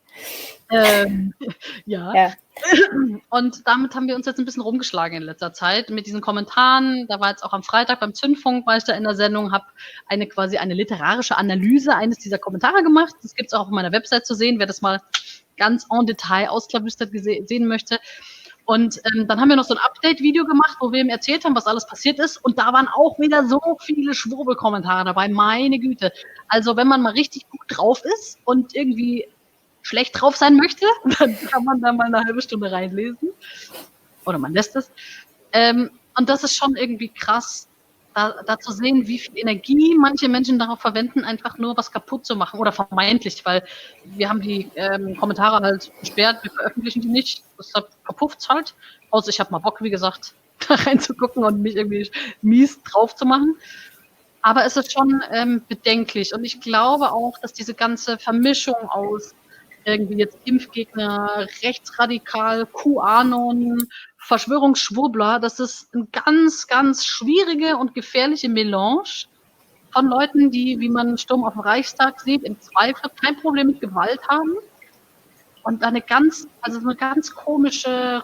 Ja. Und damit haben wir uns jetzt ein bisschen rumgeschlagen in letzter Zeit mit diesen Kommentaren. Da war jetzt auch am Freitag beim Zündfunk, war ich da in der Sendung, habe quasi eine literarische Analyse eines dieser Kommentare gemacht. Das gibt es auch auf meiner Website zu sehen, wer das mal ganz en Detail ausklabüstert sehen möchte. Und dann haben wir noch so ein Update-Video gemacht, wo wir ihm erzählt haben, was alles passiert ist. Und da waren auch wieder so viele Schwurbelkommentare dabei. Meine Güte. Also wenn man mal richtig gut drauf ist und irgendwie schlecht drauf sein möchte, dann kann man da mal eine halbe Stunde reinlesen. Oder man lässt es. Und das ist schon irgendwie krass, da zu sehen, wie viel Energie manche Menschen darauf verwenden, einfach nur was kaputt zu machen oder vermeintlich, weil wir haben die Kommentare halt gesperrt, wir veröffentlichen die nicht, deshalb verpufft's halt. Außer ich habe mal Bock, wie gesagt, da reinzugucken und mich irgendwie mies drauf zu machen. Aber es ist schon bedenklich und ich glaube auch, dass diese ganze Vermischung aus irgendwie jetzt Impfgegner, rechtsradikal, QAnon, Verschwörungsschwurbler, das ist eine ganz, ganz schwierige und gefährliche Melange von Leuten, die, wie man Sturm auf dem Reichstag sieht, im Zweifel kein Problem mit Gewalt haben und eine ganz komische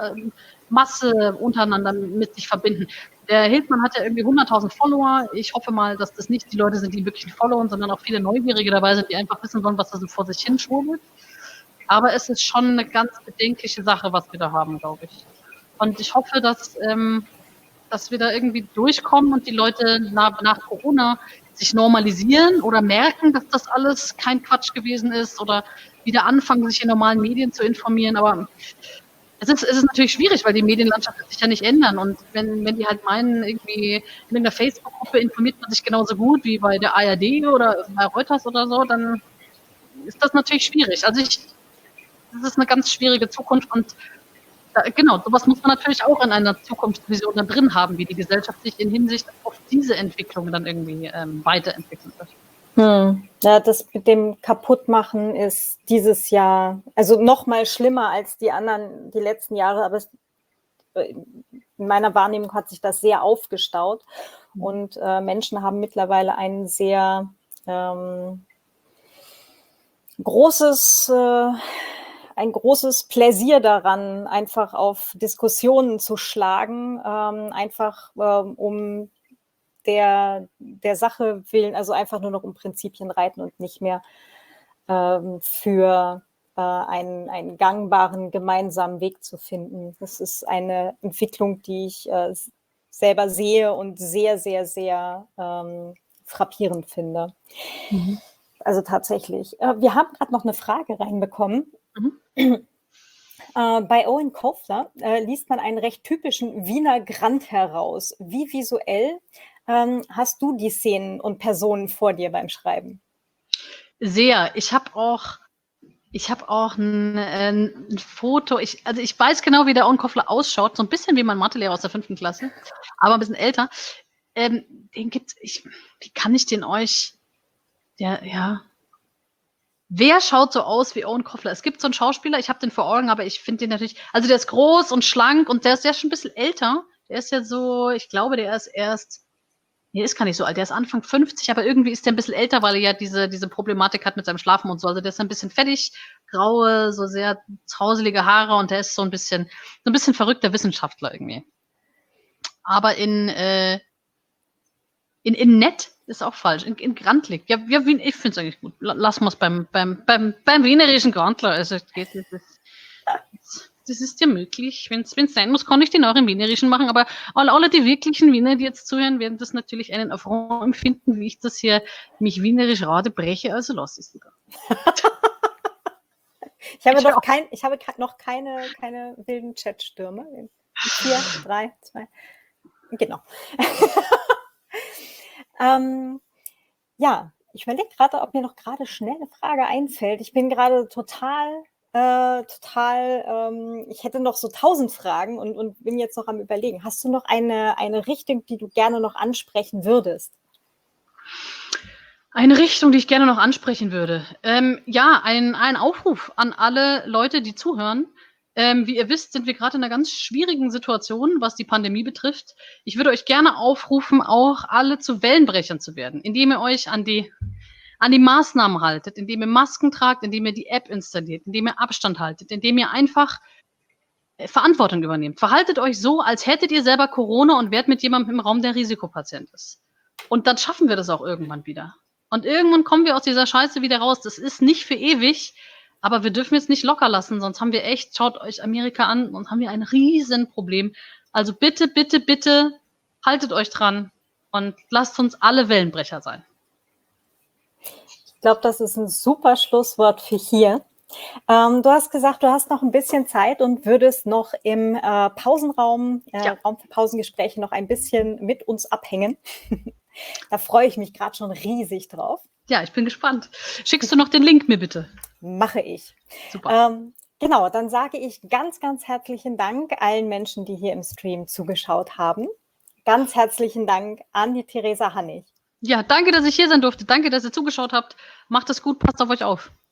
Masse untereinander mit sich verbinden. Der Hildmann hat ja irgendwie 100.000 Follower. Ich hoffe mal, dass das nicht die Leute sind, die wirklich followen, sondern auch viele Neugierige dabei sind, die einfach wissen wollen, was da so vor sich hin schwurbelt. Aber es ist schon eine ganz bedenkliche Sache, was wir da haben, glaube ich. Und ich hoffe, dass wir da irgendwie durchkommen und die Leute nach Corona sich normalisieren oder merken, dass das alles kein Quatsch gewesen ist oder wieder anfangen, sich in normalen Medien zu informieren. Aber es ist natürlich schwierig, weil die Medienlandschaft wird sich ja nicht ändern. Und wenn die halt meinen, irgendwie in einer Facebook-Gruppe informiert man sich genauso gut wie bei der ARD oder bei Reuters oder so, dann ist das natürlich schwierig. Also das ist eine ganz schwierige Zukunft und genau, sowas muss man natürlich auch in einer Zukunftsvision dann drin haben, wie die Gesellschaft sich in Hinsicht auf diese Entwicklung dann irgendwie weiterentwickeln wird.
Ja, das mit dem Kaputtmachen ist dieses Jahr, also noch mal schlimmer als die letzten Jahre, aber in meiner Wahrnehmung hat sich das sehr aufgestaut und Menschen haben mittlerweile ein sehr großes Pläsier daran, einfach auf Diskussionen zu schlagen, einfach um der Sache willen, also einfach nur noch um Prinzipien reiten und nicht mehr für einen gangbaren gemeinsamen Weg zu finden. Das ist eine Entwicklung, die ich selber sehe und sehr, sehr, sehr frappierend finde.
Mhm.
Also tatsächlich. Wir haben gerade noch eine Frage reinbekommen. Bei Owen Kofler liest man einen recht typischen Wiener Grand heraus. Wie visuell hast du die Szenen und Personen vor dir beim Schreiben?
Sehr. Ich habe auch ein Foto. Ich weiß genau, wie der Owen Kofler ausschaut. So ein bisschen wie mein Mathelehrer aus der 5. Klasse, aber ein bisschen älter. Den gibt's. Wie kann ich den euch? Wer schaut so aus wie Owen Kofler? Es gibt so einen Schauspieler, ich habe den vor Augen, aber ich finde den natürlich, also der ist groß und schlank und der ist ja schon ein bisschen älter. Der ist ja so, ich glaube, der ist gar nicht so alt, der ist Anfang 50, aber irgendwie ist der ein bisschen älter, weil er ja diese Problematik hat mit seinem Schlafen und so. Also der ist ein bisschen fettig, graue, so sehr zauselige Haare und der ist so ein bisschen verrückter Wissenschaftler irgendwie. Aber in nett ist auch falsch. In grantlig. Ja, ich finde es eigentlich gut. Lassen wir es beim wienerischen Grantler. Also das ist ja möglich. Wenn es sein muss, kann ich den auch im Wienerischen machen. Aber alle die wirklichen Wiener, die jetzt zuhören, werden das natürlich einen Affront empfinden, wie ich das hier mich wienerisch radebreche. Also lass es lieber.
Ich habe noch keine wilden Chatstürme. 4, 3, 2. Genau. Ja, ich überlege gerade, ob mir noch gerade schnell eine Frage einfällt. Ich bin gerade total, ich hätte noch so 1000 Fragen und bin jetzt noch am Überlegen. Hast du noch eine Richtung, die du gerne noch ansprechen würdest?
Eine Richtung, die ich gerne noch ansprechen würde. Ja, ein Aufruf an alle Leute, die zuhören. Wie ihr wisst, sind wir gerade in einer ganz schwierigen Situation, was die Pandemie betrifft. Ich würde euch gerne aufrufen, auch alle zu Wellenbrechern zu werden, indem ihr euch an die Maßnahmen haltet, indem ihr Masken tragt, indem ihr die App installiert, indem ihr Abstand haltet, indem ihr einfach Verantwortung übernehmt. Verhaltet euch so, als hättet ihr selber Corona und wärt mit jemandem im Raum, der Risikopatient ist. Und dann schaffen wir das auch irgendwann wieder. Und irgendwann kommen wir aus dieser Scheiße wieder raus. Das ist nicht für ewig, Aber wir dürfen jetzt nicht locker lassen, sonst haben wir echt, schaut euch Amerika an, sonst haben wir ein Riesenproblem. Also bitte, bitte, bitte haltet euch dran und lasst uns alle Wellenbrecher sein.
Ich glaube, das ist ein super Schlusswort für hier. Du hast gesagt, du hast noch ein bisschen Zeit und würdest noch im Pausenraum,
Ja.
Raum für Pausengespräche, noch ein bisschen mit uns abhängen. Da freue ich mich gerade schon riesig drauf.
Ja, ich bin gespannt. Schickst du noch den Link mir bitte?
Mache ich.
Super.
Genau, dann sage ich ganz, ganz herzlichen Dank allen Menschen, die hier im Stream zugeschaut haben. Ganz herzlichen Dank an die Theresa Hannig.
Ja, danke, dass ich hier sein durfte. Danke, dass ihr zugeschaut habt. Macht es gut, passt auf euch auf.